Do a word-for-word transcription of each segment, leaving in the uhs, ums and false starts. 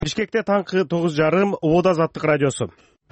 Бишкекте таңкы тогуз жарым Обод Азаттык радиосу.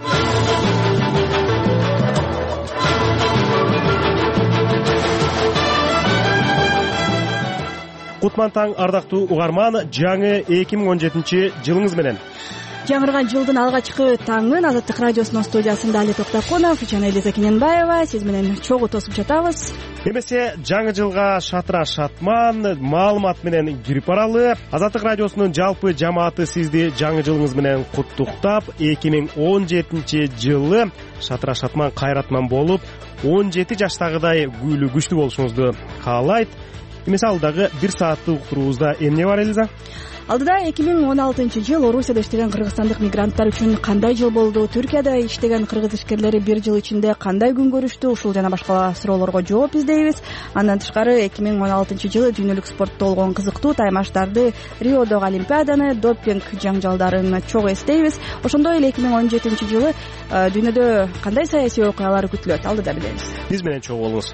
Кутман таң, ардактуу угарман, жаңы эки миң он жетинчи жылыңыз менен. Жаңырган жылдын алгачкы таңын Азаттык радиосунун студиясында Али Токтоконов жана Элиза Кененбаева сиз менен чогуу тосуп жатабыз. Эмесе жаңы жылга шатыра шатман, маалымат менен кирип баралы. Азаттык радиосунун жалпы жамааты сизди жаңы жылыңыз менен куттуктап, эки миң он жетинчи жылы шатыра шатман кайратман болуп, он жети жаштагыдай күйлүү күчтүү болушуңузду каалайт. Эмесе алдагы бир сааттык уктуруубузда эмне бар, Элиза? Алдыда эки миң он алтынчы жыл Орусияда иштеген кыргызстандык мигранттар үчүн кандай жыл болду? Түркияда иштеген кыргыз ишкерлери бир жыл ичинде кандай күн көрүштү? Ушул жана башка суроолорго жооп издейбиз. Андан тышкары эки миң он алтынчы жылы дүйнөлүк спортто болгон кызыктуу таймаштарды, Риодогу Олимпиаданы, допинг жаңжалдарын чогуу эстейбиз. Ошондой эле эки миң он жетинчи жылы дүйнөдө кандай саясий окуялар күтүлөт? Алдыда билебиз. Биз менен чогуу болуңуз.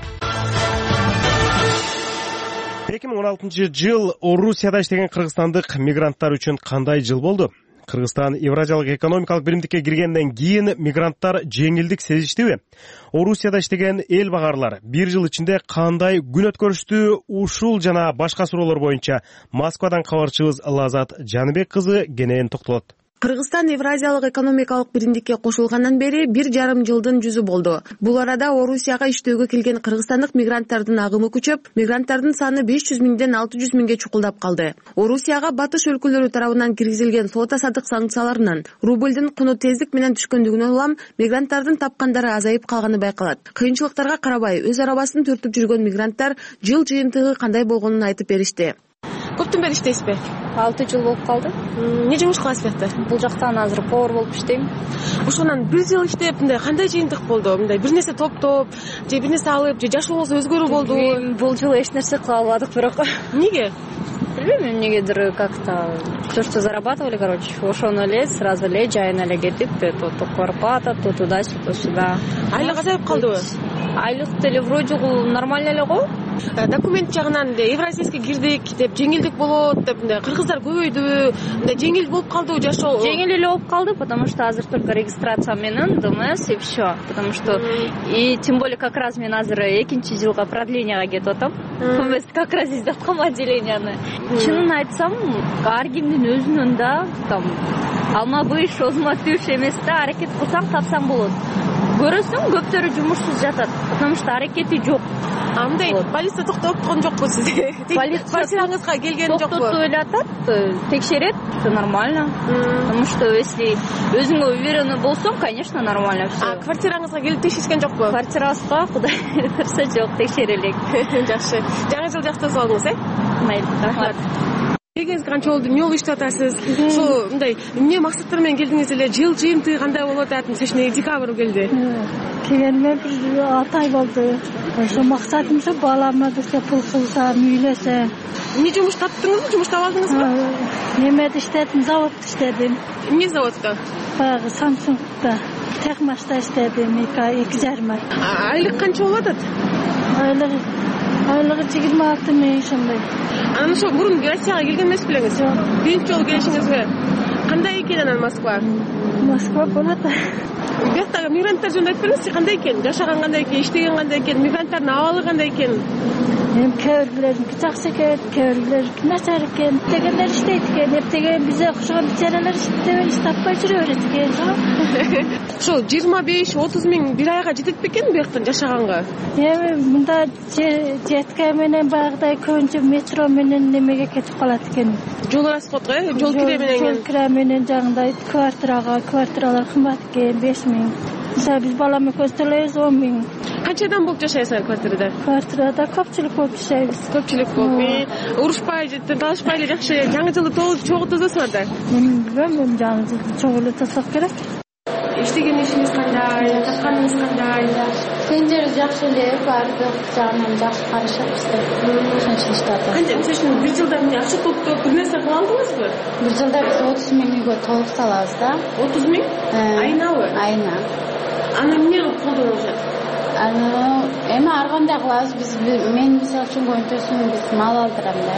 эки миң он алтынчы жыл Орусияда иштеген кыргызстандык мигранттар үчүн кандай жыл болду? Кыргызстан Евразиялык экономикалык биримдикке киргенден кийин мигранттар жеңилдик сезиштиби? Орусияда иштеген эл багарлар бир жыл ичинде кандай күн өткөрүштү? Ушул жана башка суроолор боюнча Москвадан кабарчыбыз Лазат Жаныбек кызы кенен токтолот. Кыргызстан Евразиялык экономикалык биримдикке кошулгандан бери бир жарым жылдын жүзү болду. Бул арада Орусияга иштөөгө келген кыргызстандык мигранттардын агымы күчөп, мигранттардын саны беш жүз миңден алты жүз миңге чукулдап калды. Орусияга батыш өлкөлөрү тарабынан киргизилген соода-саттык санкцияларынан рублдун куну тездик менен түшкөндүгүнө улам мигранттардын тапкандары азайып калганы байкалат. Кыйынчылыктарга карабай, өз арабасын төртүп жүргөн мигранттар жыл жыйынтыгы кандай болгонун айтып беришти. Көптөн бери иштейсизби? алты жыл болуп калды. Эмне жумуш кыласыз биякта? Бул жактан азыр повар болуп иштейм. Ошондон бир жыл иштеп, мындай кандай жыйынтык болду? Мындай бир нерсе топтоп, же бир нерсе алып, же жашообуз өзгөрүү болду? Бул жыл эч нерсе кыла албадык бирок. Эмнеге? Билбейм, эмнегедир как-то то, что зарабатывали, короче, ошону эле сразу эле жайына эле кетип, то квартплата, то туда, то сюда. Айлык азайып калдыбы? Айлык деле вроде нормально эле го. Документ жагынан Евразийский кирдик деп, жеңилдик болот деп, мындай кыргыздар көбөйдү, мындай жеңил болуп калдыбы жашоо? Жеңил эле болуп калды, потому что азыр только регистрация менен ДМС и все, потому что и тем более как раз мен азыр экинчи жылга продлениега кетип атам. ДМС как раз издеп аткам отделенияны. Чынын айтсам, ар кимдин өзүнүн да там алма быш, озма түш эмес да, аракет кылсаң тапсаң болот. Көрөсүң, көптөрү жумушсуз жатат, потому что аракети жок. А мындай полиция токтоп аткан жокпу сизди? Квартираңызга келген жокпу? Токтотуп эле атат, текшерет, все нормально. Потому что если өзүңө уверенный болсоң, конечно, нормально все. А квартираңызга келип текшеришкен жокпу? Квартирабызга Кудай ырса жок, текшерелек. Жакшы. Жаңы жыл жакшы өтүп алдыңыз, э? Майылып, рахмат. Келгениңиз канча болду? Эмне болуп иштеп атасыз? Ошо мындай эмне максаттар менен келдиңиз эле? Жыл жыйынтыгы кандай болуп атат? Мисалы декабрь келди. Келгениме бир алты ай болду. Ошо максатым ушу балама бирсе пул кылсам, үйлөсөм. Эмне жумуш таптыңызбы? Жумуш таап алдыңызбы? Немеде иштедим, заводдо иштедим. Эмне заводдо? Баягы Samsung'да. Техмашта иштедим эки жарым ай. Айлык канча болуп атат? Айлык айлыгы жыйырма алты миң ошондой. Анан ошо мурун Россияга келген эмес белеңиз? Биринчи жолу келишиңизби? Кандай экен анан Москва? Москва болот. Бияктагы мигранттар жөнүндө айтып бериңизчи, кандай экен? Жашаган кандай экен? Иштеген кандай экен? Мигранттардын абалы кандай экен? Эми кээ бирлериники жакшы экен, кээ бирлериники начар экен. Дегендер иштейт экен, эптеген бизе окшогон бечаралар иштебей, иш таппай жүрө берет экен. Ошо жыйырма беш отуз миң бир айга жетет бекен бияктан жашаганга? Эми мында жеткен менен баягыдай көбүнчө метро менен немеге кетип калат экен. Жол расход го, жол кире менен. Жол кире менен жагындай квартирага, квартиралар кымбат экен, беш миң. Мисалы биз балам экөөбүз төлөйбүз он миң. Канча адам болуп жашайсыңар квартирада? Квартирада көпчүлүк болуп жашайбыз. Көпчүлүк болуп, урушпай же талашпай эле жакшы жаңы жылды чогуу тозосуңар да? Мен билбейм, жаңы жылды чогуу эле тосок керек. Иштеген ишиңиз кандай, тапканыңыз кандай? Кенжери жакшы эле, баардык жагынан жакшы карашат бизде. Ошончо иштеп атат. Кантип мисалы бир жылда эмне акча топтоп бир нерсе кыла алдыңызбы? Бир жылда биз отуз миң үйгө толук салабыз да. отуз миң? Айнабы? Айына. Аны эмне кылып колдонуңуз? Аны эми ар кандай кылабыз биз мен мисалы үчүн көбүнчөсүн биз мал алдырам да.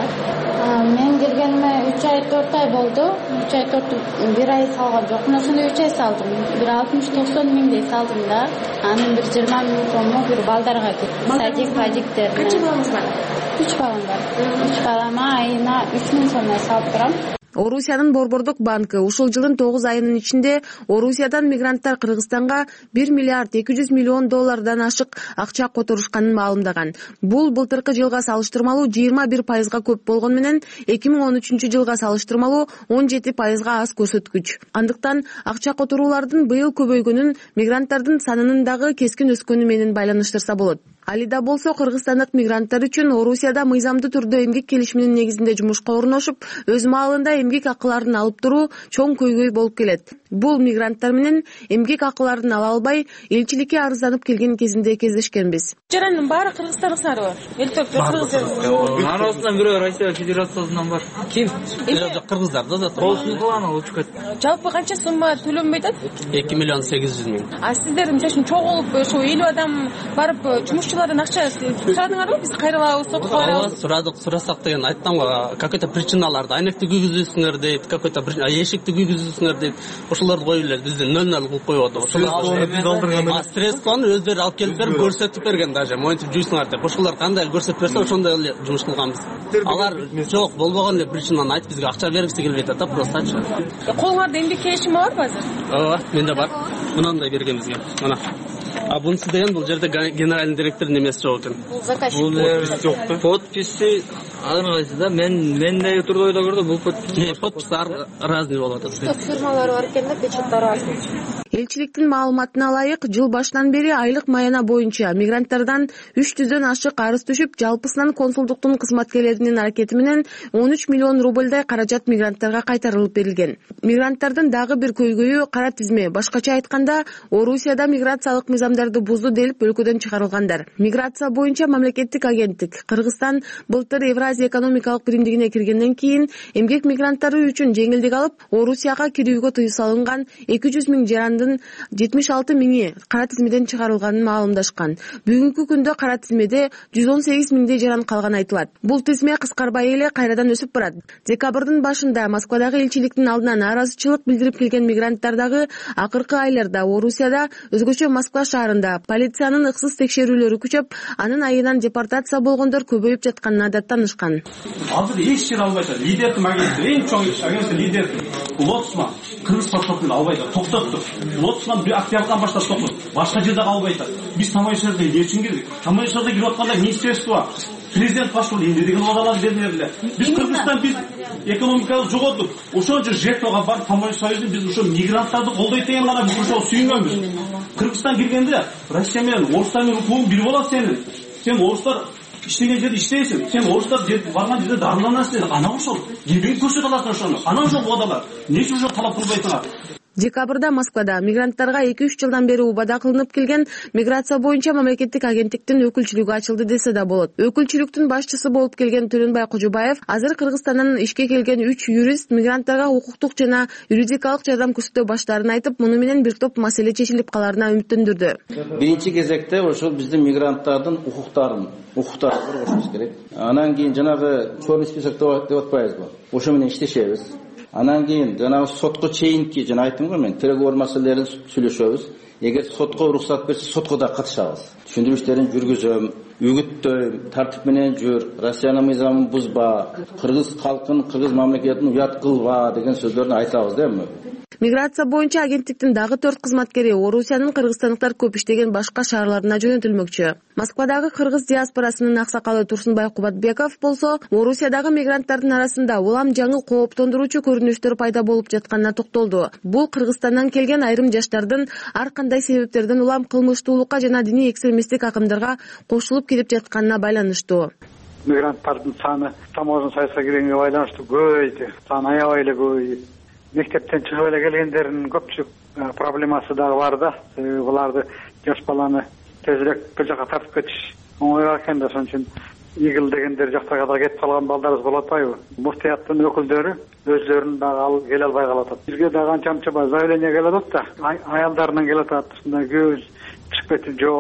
Мен келгениме үч ай төрт ай болду. үч ай төрт бир ай салган жокмун. Ошондо үч ай салдым. бир алтымыш токсон миңдей салдым да. Анын бир жыйырма миң сому бир балдарга кетти. Садик, падиктер. Канча балаңыз бар? үч балам бар. үч балама айына үч миң сомдой салып турам. Орусиянын Борбордук банкы ушул жылдын тогуз айынын ичинде Орусиядан мигранттар Кыргызстанга бир миллиард эки жүз миллион доллардан ашык акча которушканын маалымдаган. Бул былтыркы жылга салыштырмалуу жыйырма бир пайызга көп болгону менен эки миң он үчүнчү жылга салыштырмалуу он жети пайызга аз көрсөткүч. Андыктан акча которуулардын быйыл көбөйгөнүн мигранттардын санынын дагы кескин өскөнү менен байланыштырса болот. Алида болсо кыргызстандык мигранттар үчүн Орусияда мыйзамдуу түрдө эмгек келишиминин негизинде жумушка орношуп, өз маалында эмгек акыларын алып туруу чоң көйгөй болуп келет. Бул мигранттар менен эмгек акыларын ала албай, элчиликке арызданып келген кезинде кездешкенбиз. Жарандын баары кыргызстандыктар бар. Элтөп кыргыздар. Арасынан бирөө Россия Федерациясынан бар. Ким? Кыргыздарда да болсун кылана учуп кетти. Жалпы канча сумма төлөнбөй атат? эки миллион сегиз жүз миң. А сиздер мисалы чогулуп ошо элүү адам барып жумушчулардан акча сурадыңарбы? Биз кайрылабыз, сотко барабыз. Сурадык, сурасак деген айттым го, какой-то причиналарды, айнекти күйгүзүүсүңөр дейт, какой-то эшикти күйгүзүүсүңөр дейт. Ошолорду коюп эле бизден нөл нөл кылып коюп атат. Ошолорду биз алдырган. Средстваны өздөрү алып келип берип көрсөтүп берген даже. Монтип жуйсуңар деп. Ошолор кандай көрсөтүп берсе, ошондой эле жумуш кылганбыз. Алар жок, болбогон эле причинаны айтып бизге акча бергиси келбейт атат, простачы. Колуңарда эмгек келишими барбы азыр? Ооба, менде бар. Мынандай берген бизге. Мына. А бунусу деген бул жерде генеральный директор немеси жок экен. Бул заказчик. Бул жок да. Подписи ар кайсы да мен мендеги турдой да көрдүм, бул подпис. Подпис разный болуп атат. Что фирмалар бар экен да, печаттар разный. Элчиликтин маалыматына ылайык, жыл башынан бери айлык маяна боюнча мигранттардан үч жүздөн ашык арыз түшүп, жалпысынан консулдуктун кызматкерлеринин аракети менен он үч миллион рубльдай каражат мигранттарга кайтарылып берилген. Мигранттардын дагы бир көйгөйү кара тизме. Башкача айтканда, Орусияда миграциялык мыйзамдарды бузду делип өлкөдөн чыгарылгандар. Миграция боюнча мамлекеттик агенттик Кыргызстан былтыр Евразия экономикалык биримдигине киргенден кийин эмгек мигранттары үчүн жеңилдик алып, Орусияга кирүүгө тыюу салынган эки жүз миң жарандын жетимиш алты миңи кара тизмеден чыгарылганын маалымдашкан. Бүгүнкү күндө кара тизмеде жүз он сегиз миңдей жаран калганы айтылат. Бул тизме кыскарбай эле кайрадан өсүп барат. Декабрдын башында Москвадагы элчиликтин алдына нааразычылык билдирип келген мигранттар дагы акыркы айларда Орусияда, өзгөчө Москва шаарында полициянын ыксыз текшерүүлөрү күчөп, анын айынан депортация болгондор көбөйүп жатканына да таанышкан. Азыр эч жер албай атат. Лидердин агенттиги, эң чоң агенттик лидер Лотсман кыргыз паспортун албай атат. Токтоттур. Лотсман бир октябрдан баштап токтот. Башка жерде албай атат. Биз тамашачыларга эмне үчүн кирдик? Тамашачыларга кирип атканда министерство, президент паспорт эмне деген убадалар берилди. Биз Кыргызстан биз экономикабыз жоготуп, ошон үчүн жертвага барып Тамаш союзу биз ошо мигранттарды колдойт деген гана биз ошо сүйүнгөнбүз. Кыргызстан киргенде Россия менен орустар менен укугуң бир болот сенин. Сен орустар иштеген жерде иштейсиң. Сен орустар барган жерде дарыланасың. Ана ошол. Эмне көрсөтө аласың ошону? Ана ошол убадалар. Эмне ошо талап кылбайсыңар? Декабрда Москвада мигранттарга эки үч жылдан бери убада кылынып келген миграция боюнча мамлекеттик агенттиктин өкүлчүлүгү ачылды десе да болот. Өкүлчүлүктүн башчысы болуп келген Төлөнбай Кожобаев азыр Кыргызстандан ишке келген үч юрист мигранттарга укуктук жана юридикалык жардам көрсөтө баштаарын айтып, муну менен бир топ маселе чечилип каларына үмүттөндүрдү. Биринчи кезекте ошол биздин мигранттардын укуктарын, укуктарын коргошубуз керек. Анан кийин жанагы черный список деп атпайбызбы? Ошо менен иштешебиз. Анан кийин жанагы сотко чейинки жана айттым го мен, переговор маселелерин сүйлөшөбүз. Эгер сотко уруксат берсе, сотко да катышабыз. Түшүндүрүштөрүн жүргүзөм, үгүттөйм, тартип менен жүр, Россиянын мыйзамын бузба, кыргыз калкын, кыргыз мамлекетин уят кылба деген сөздөрдү айтабыз да эми. Миграция боюнча агенттиктин дагы төрт кызматкери Орусиянын кыргызстандыктар көп иштеген башка шаарларына жөнөтүлмөкчү. Москвадагы кыргыз диаспорасынын аксакалы Турсунбай Кубатбеков болсо, Орусиядагы мигранттардын арасында улам жаңы кооптондуруучу көрүнүштөр пайда болуп жатканына токтолду. Бул Кыргызстандан келген айрым жаштардын ар кандай себептерден улам кылмыштуулукка жана диний экстремисттик акымдарга кошулуп кетип жатканына байланыштуу. Мигранттардын саны таможня союзга киргенге байланыштуу көбөйдү. Саны аябай эле көбөйдү. Мектептен чыгып эле келгендердин көпчүлүк проблемасы дагы бар да. Буларды жаш баланы тезирээк бир жака тартып кетиш оңой экен да, ошон үчүн игил дегендер жактарга да кетип калган балдарыбыз болуп атпайбы? Муфтияттын өкүлдөрү өзлөрүн дагы алып келе албай калат. Бизге дагы анча-мынча заявление келип атат да, аялдарынан келип атат. Ушундай көз чыгып кетип жок,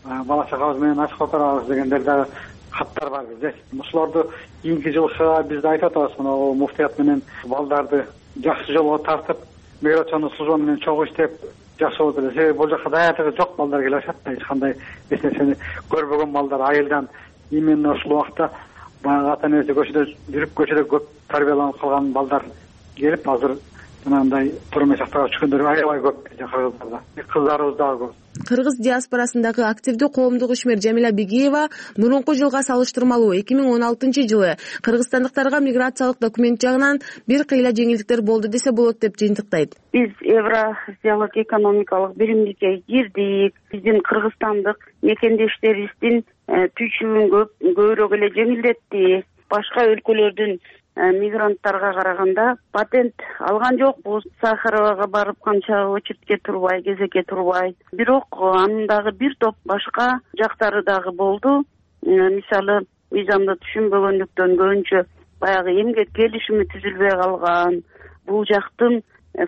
бала чагабыз менен аш которобуз дегендер дагы каттар бар бизде. Ушуларды кийинки жылга биз да айтып атабыз, мына муфтият менен балдарды жакшы жолго тартып, миграциондук служба менен чогуу иштеп жакшы болот эле. Себеби бул жака даярдыгы жок балдар келип атат да, эч кандай эч нерсени көрбөгөн балдар айылдан именно ушул убакта баягы ата энеси көчөдө жүрүп көчөдө көп тарбияланып калган балдар келип азыр жанагындай турмуш жактарга түшкөндөр аябай көп кыргыздарда. Кыздарыбыз дагы көп. Кыргыз диаспорасындагы активдүү коомдук ишмер Жамиля Бигиева мурунку жылга салыштырмалуу эки миң он алтынчы жылы кыргызстандыктарга миграциялык документ жагынан бир кыйла жеңилдиктер болду десе болот деп жыйынтыктайт. Биз Евразиялык экономикалык биримдикке кирдик. Биздин кыргызстандык мекендештерибиздин түшүнүн көп көбүрөөк эле жеңилдетти. Башка өлкөлөрдүн мигранттарга караганда патент алган жокпуз. Сахаровага барып канча очередке турбай, кезекке турбай. Бирок анын дагы бир топ башка жактары дагы болду. Мисалы, мыйзамды түшүнбөгөндүктөн көбүнчө баягы эмгек келишими түзүлбөй калган. Бул жактын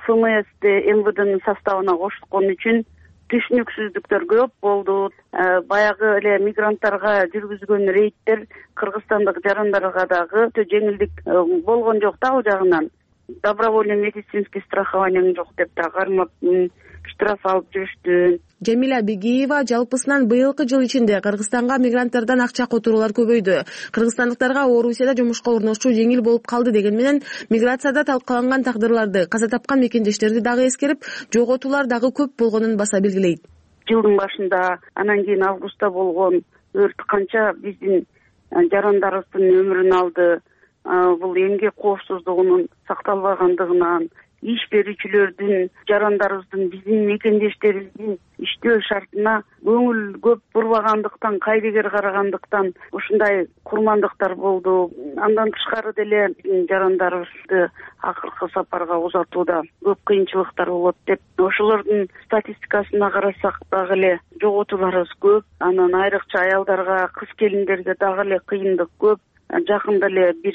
ФМСти эм вэ дэнын составына кошулгон үчүн түшүнүксүздүктөр көп болду. Баягы эле мигранттарга жүргүзгөн рейдтер кыргызстандык жарандарга дагы жеңилдик болгон жок да, ал жагынан. Добровольный медицинский страхование жок деп да кармап штраф алып жүрүштү. Жамиля Бигиева жалпысынан быйылкы жыл ичинде Кыргызстанга мигранттардан акча которуулар көбөйдү. Кыргызстандыктарга Орусияда жумушка орношуу жеңил болуп калды деген менен миграцияда талкаланган тагдырларды, каза тапкан мекендештерди дагы эскерип, жоготуулар дагы көп болгонун баса белгилейт. Жылдын башында, анан кийин августта болгон өрт канча биздин жарандарыбыздын өмүрүн алды. Бул эмгек коопсуздугунун сакталбагандыгынан, иш берүүчүлөрдүн, жарандарыбыздын, биздин мекендештерибиздин иштөө шартына көңүл көп бурбагандыктан, кайдыгер карагандыктан ушундай курмандыктар болду. Андан тышкары деле жарандарыбызды акыркы сапарга узатууда көп кыйынчылыктар болот деп, ошолордун статистикасына карасак дагы эле жоготууларыбыз көп. Анан айрыкча аялдарга, кыз келиндерге дагы эле кыйындык көп. Жакында эле бир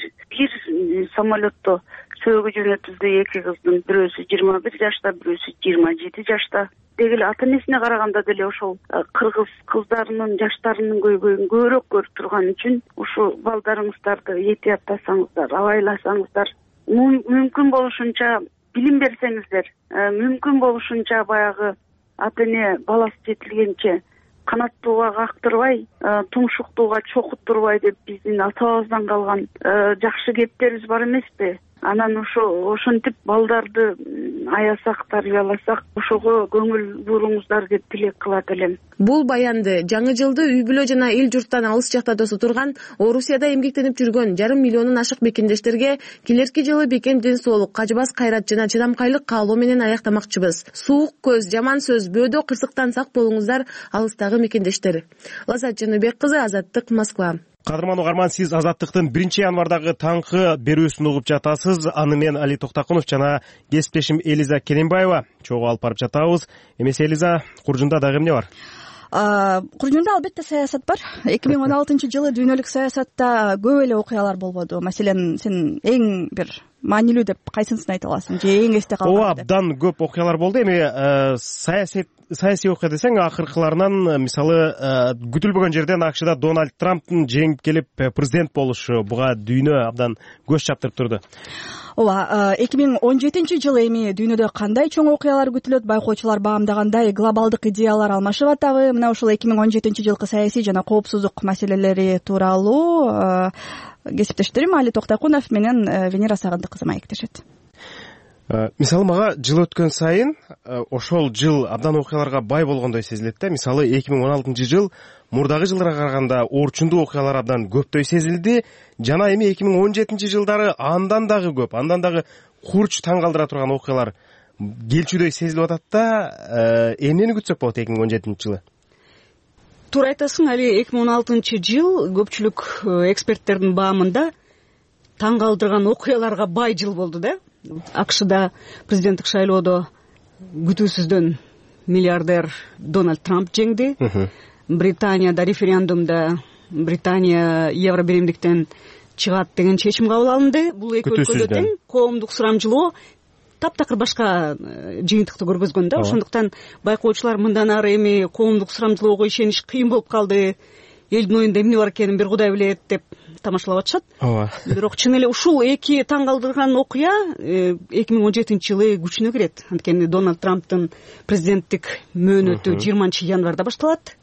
бир самолетто сөөгү жөнөтүлдү эки кыздын, бирөөсү жыйырма бир жашта, бирөөсү жыйырма жети жашта. Деги эле ата энесине караганда деле ошол кыргыз кыздарынын жаштарынын көйгөйүн көбүрөөк көрүп турган үчүн ушу балдарыңыздарды этияттасаңыздар, абайласаңыздар, мүмкүн болушунча билим берсеңиздер, мүмкүн болушунча баягы ата эне баласы жетилгенче канаттууга кактырбай, тумшуктууга чокуттурбай деп биздин атабыздан калган жакшы кептерибиз бар эмеспи? Анан ошо ошентип балдарды аясак, тарбияласак, ошого көңүл буруңуздар деп тилек кылат элем. Бул баянды жаңы жылды үй бүлө жана эл журттан алыс жакта тосо турган Орусияда эмгектенип жүргөн жарым миллионун ашык бекендештерге келерки жылы бекем ден соолук, кажыбас кайрат жана чыдамкайлык каалоо менен аяктамакчыбыз. Суук көз, жаман сөз, бөөдө кырсыктан сак болуңуздар алыстагы мекендештер. Лазат Жаныбек кызы, Азаттык, Москва. Кадырман угарман, сиз Азаттыктын биринчи январдагы таңкы берүүсүн угуп жатасыз. Аны мен Али Токтакунов жана кесиптешим Элиза Керенбаева чогуу алып барып жатабыз. Эмесе Элиза, Куржунда дагы эмне бар? Куржунда албетте саясат бар. эки миң он алтынчы жылы дүйнөлүк саясатта көп эле окуялар болбоду. Маселен, сен эң бир маанилүү деп кайсынысын айта аласың? Же эң эсте калган? Ооба, абдан көп окуялар болду. Эми саясат саясий окуя десең, акыркыларынан мисалы күтүлбөгөн жерден АКШда Дональд Трамптын жеңип келип президент болушу буга дүйнө абдан көз чаптырып турду. Ооба, эки миң он жетинчи жылы эми дүйнөдө кандай чоң окуялар күтүлөт? Байкоочулар баамдагандай глобалдык идеялар алмашып атабы? Мына ушул эки миң он жетинчи жылкы саясий жана коопсуздук маселелери тууралуу кесиптештерим Али Токтакунов менен Венера Сагындык кызы маектешет. Мисалы, мага жыл өткөн сайын ошол жыл абдан окуяларга бай болгондой сезилет да. Мисалы, эки миң он алтынчы жыл мурдагы жылдарга караганда орчундуу окуялар абдан көптөй сезилди. Жана эми эки миң он жетинчи жылдары андан дагы көп, андан дагы курч таң калтыра турган окуялар келчүдөй сезилип атат да. Эмнени күтсөк болот эки миң он жетинчи жылы? Туура айтасың, Али, эки миң он алтынчы жыл көпчүлүк эксперттердин баамында таң калтырган окуяларга бай жыл болду да. АКШда президенттик шайлоодо күтүүсүздөн миллиардер Дональд Трамп жеңди. Британияда референдумда Британия евро биримдиктен чыгат деген чечим кабыл алынды. Бул эки өлкөдө тең коомдук сурамжылоо таптакыр башка жыйынтыкты көргөзгөн да. Ошондуктан байкоочулар мындан ары эми коомдук сурамжылоого ишениш кыйын болуп калды, элдин оюнда эмне бар экенин бир кудай билет деп тамашалап атышат. ооба. Бирок чын эле ушул эки таң калтырган окуя эки миң он жетинчи жылы күчүнө кирет. Анткени Дональд Трамптын президенттик мөөнөтү жыйырманчы январда башталат.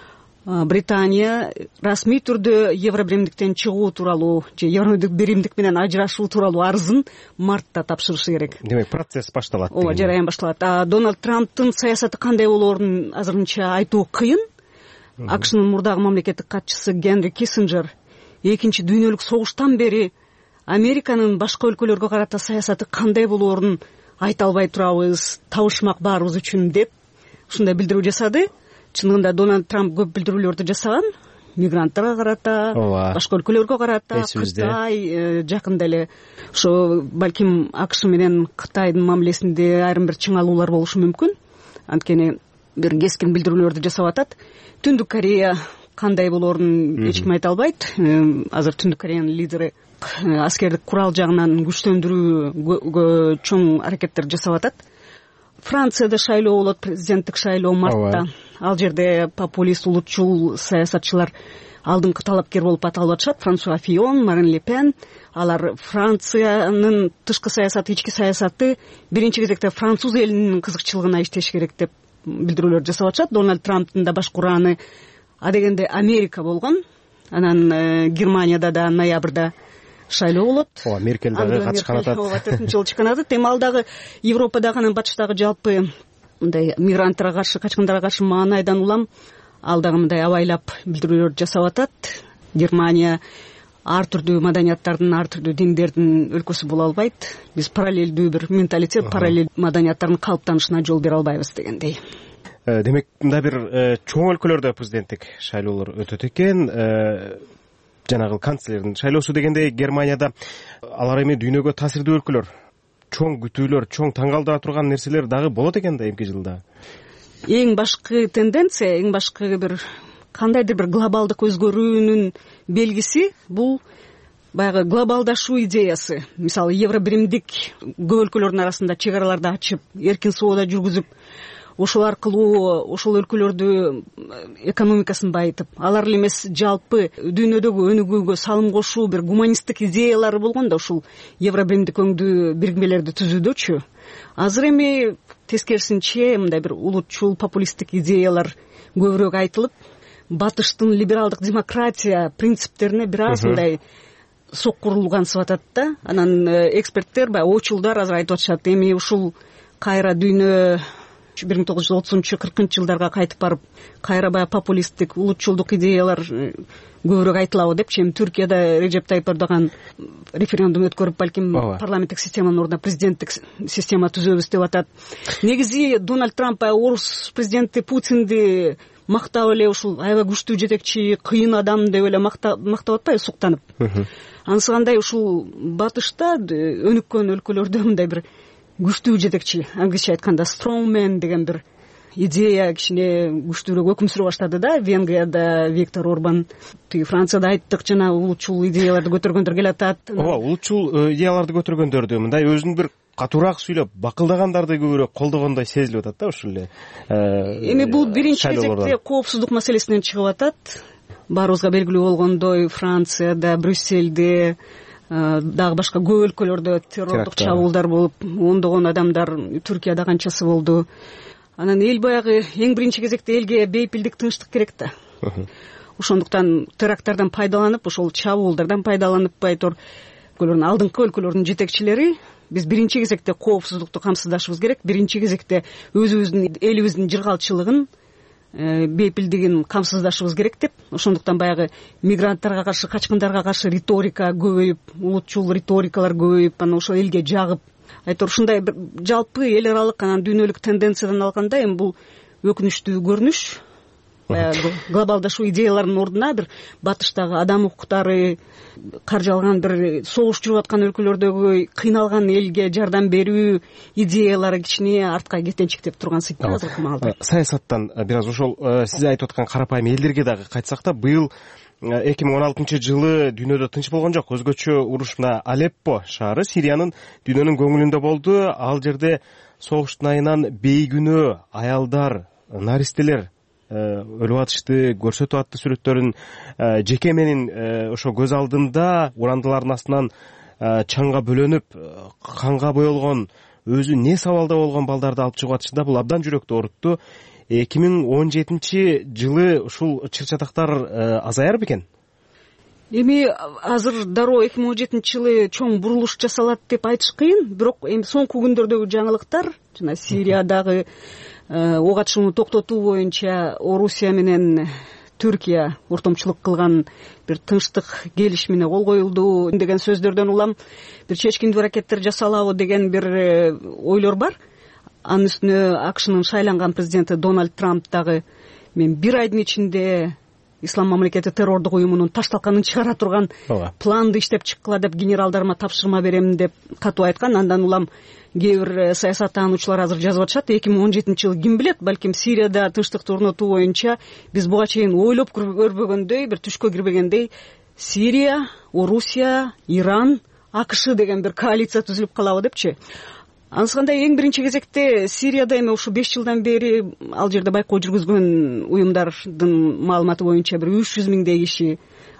Британия расмий түрдө евро биримдиктен чыгуу тууралуу же евро биримдик менен ажырашуу тууралуу арызын мартта тапшырышы керек. Демек процесс башталат. Ооба, жараян башталат. А Дональд Трамптын саясаты кандай болоорун азырынча айтуу кыйын. АКШнын мурдагы мамлекеттик катчысы Генри Киссинджер экинчи дүйнөлүк согуштан бери Американын башка өлкөлөргө карата саясаты кандай болоорун айта албай турабыз, табышмак баарыбыз үчүн деп ушундай билдирүү жасады. Чынында Дональд Трамп көп билдирүүлөрдү жасаган, мигранттарга карата, башка өлкөлөргө карата, Кытай жакында эле ошо балким АКШ менен Кытайдын мамилесинде айрым бир чыңалуулар болушу мүмкүн. Анткени бир кескин билдирүүлөрдү жасап атат. Түндүк Корея кандай болоорун эч ким айта албайт. Азыр Түндүк Кореянын лидери аскердик курал жагынан күчтөндүрүүгө чоң аракеттер жасап атат. Францияда шайлоо болот, президенттик шайлоо мартта. Ал жерде популист, улутчул саясатчылар алдыңкы талапкер болуп аталып атышат. Франсуа Фион, Марин Ле Пен. Алар Франциянын тышкы саясаты, ички саясаты биринчи кезекте француз элинин кызыкчылыгына иштеш керек деп билдирүүлөр жасап атышат. Дональд Трамптын да башкурааны адегенде Америка болгон. Анан Германияда да ноябрда шайлоо болот. Ооба, Меркель дагы катышкан атат. Ооба, төртүнчү жолу чыккан атат. Эми ал дагы Европадагы анан батыштагы жалпы мындай мигранттарга каршы, качкындарга каршы маанайдан улам ал дагы мындай абайлап билдирүүлөр жасап атат. Германия ар түрдүү маданияттардын, ар түрдүү диндердин өлкөсү боло албайт. Биз параллелдүү бир менталитет, параллель маданияттардын калыптанышына жол бере албайбыз дегендей. Демек, мында бир чоң өлкөлөрдө президенттик шайлоолор өтөт экен. Жанагы канцлердин шайлоосу дегенде Германияда алар эми дүйнөгө таасирдүү өлкөлөр, чоң күтүүлөр, чоң таң калтыра турган нерселер дагы болот экен да эмки жылда. Эң башкы тенденция, эң башкы бир кандайдыр бир глобалдык өзгөрүүнүн белгиси бул баягы глобалдашуу идеясы. Мисалы, евро биримдик көп өлкөлөрдүн арасында чек араларды ачып, эркин соода жүргүзүп, ошол аркылуу ошол өлкөлөрдү экономикасын байытып, алар эле эмес жалпы дүйнөдөгү өнүгүүгө салым кошуу бир гуманисттик идеялары болгон да ушул евро биримдик өңдүү бирикмелерди түзүүдөчү. Азыр эми тескерисинче мындай бир улутчул популисттик идеялар көбүрөөк айтылып, батыштын либералдык демократия принциптерине бир аз мындай соккурулгансып атат да. Анан эксперттер, баягы очулдар азыр айтып атышат, эми ушул кайра дүйнө бир миң тогуз жүз отузунчу кыркынчы жылдарга кайтып барып, кайра баягы популисттик, улутчулдук идеялар көбүрөөк айтылабы депчи. Эми Түркияда Режеп Тайып Эрдоган референдум өткөрүп, балким парламенттик системанын ордуна президенттик система түзөбүз деп атат. Негизи Дональд Трамп баягы орус президенти Путинди мактап эле ушул аябай күчтүү жетекчи, кыйын адам деп эле мактап атпайбы, суктанып. Анысы кандай ушул батышта өнүккөн өлкөлөрдө мындай бир күчтүү жетекчи, англисче айтканда strongman деген бир идея кичине күчтүүрөөк өкүм сүрө баштады да. Венгрияда Виктор Орбан, тиги Францияда айттык, жана улутчул идеяларды көтөргөндөр келатат. Ооба, улутчул идеяларды көтөргөндөрдү мындай өзүн бир катуураак сүйлөп, бакылдагандарды көбүрөөк колдогондой сезилип атат да ушул эле. Эми бул биринчи кезекте коопсуздук маселесинен чыгып атат. Баарыбызга белгилүү болгондой, Францияда, Брюссельде, дагы башка көп өлкөлөрдө террордук чабуулдар болуп, ондогон адамдар, Түркияда канчасы болду. Анан эл баягы эң биринчи кезекте элге бейпилдик, тынчтык керек да. Ошондуктан теракттардан пайдаланып, ошол чабуулдардан пайдаланып, байтор өлкөлөрдүн алдыңкы өлкөлөрдүн жетекчилери биз биринчи кезекте коопсуздукту камсыздашыбыз керек, биринчи кезекте өзүбүздүн элибиздин жыргалчылыгын, бейпилдигин камсыздашыбыз керек деп. Ошондуктан баягы мигранттарга каршы, качкындарга каршы риторика көбөйүп, улутчул риторикалар көбөйүп, анан ошол элге жагып, айтор ушундай бир жалпы эл аралык, анан дүйнөлүк тенденциядан алганда эми бул өкүнүчтүү көрүнүш. Глобалдашуу идеяларынын ордуна бир батыштагы адам укуктары, каржалган бир согуш жүрүп аткан өлкөлөрдөгү кыйналган элге жардам берүү идеялары кичине артка кетенчиктеп турган сыйкы азыркы маалда. Саясаттан бир аз ошол сиз айтып аткан карапайым элдерге дагы кайтсак да, быйыл эки миң он алтынчы жылы дүйнөдө тынч болгон жок. Өзгөчө уруш мына Алеппо шаары Сириянын дүйнөнүн көңүлүндө болду. Ал жерде согуштун айынан бейкүнөө аялдар, наристелер өлүп атышты, көрсөтүп атты сүрөттөрүн. Жеке менин ошо көз алдымда урандылардын астынан чаңга бөлөнүп, канга боелгон, өзү не сабалда болгон балдарды алып чыгып атышты да, бул абдан жүрөктү оорутtu. эки миң он жетинчи жылы ушул чыр-чатактар азаяр бекен? Эми азыр дароо эки миң он жетинчи жылы чоң бурулуш жасалат деп айтыш кыйын, бирок эми соңку күндөрдөгү жаңылыктар жана Сириядагы ок атышууну токтотуу боюнча Орусия менен Түркия ортомчулук кылган бир тынчтык келишимине кол коюлду деген сөздөрдөн улам бир чечкиндүү аракеттер жасалабы деген бир ойлор бар. Анын үстүнө АКШнын шайланган президенти Дональд Трамп дагы мен бир айдын ичинде Ислам мамлекети террордук уюмунун ташталканын чыгара турган планды иштеп чыккыла деп генералдарыма тапшырма берем деп катуу айткан. Андан улам кээ бир саясаттануучулар азыр жазып атышат, эки миң он жетинчи жылы ким билет, балким Сирияда тынчтыкты орнотуу боюнча биз буга чейин ойлоп көрбөгөндөй, бир түшкө кирбегендей Сирия, Орусия, Иран, АКШ деген бир коалиция түзүлүп калабы депчи. Анысыкандай эң биринчи кезекте Сирияда эми ушу беш жылдан бери ал жерде байкоо жүргүзгөн уюмдардын маалыматы боюнча бир үч жүз миңдей киши,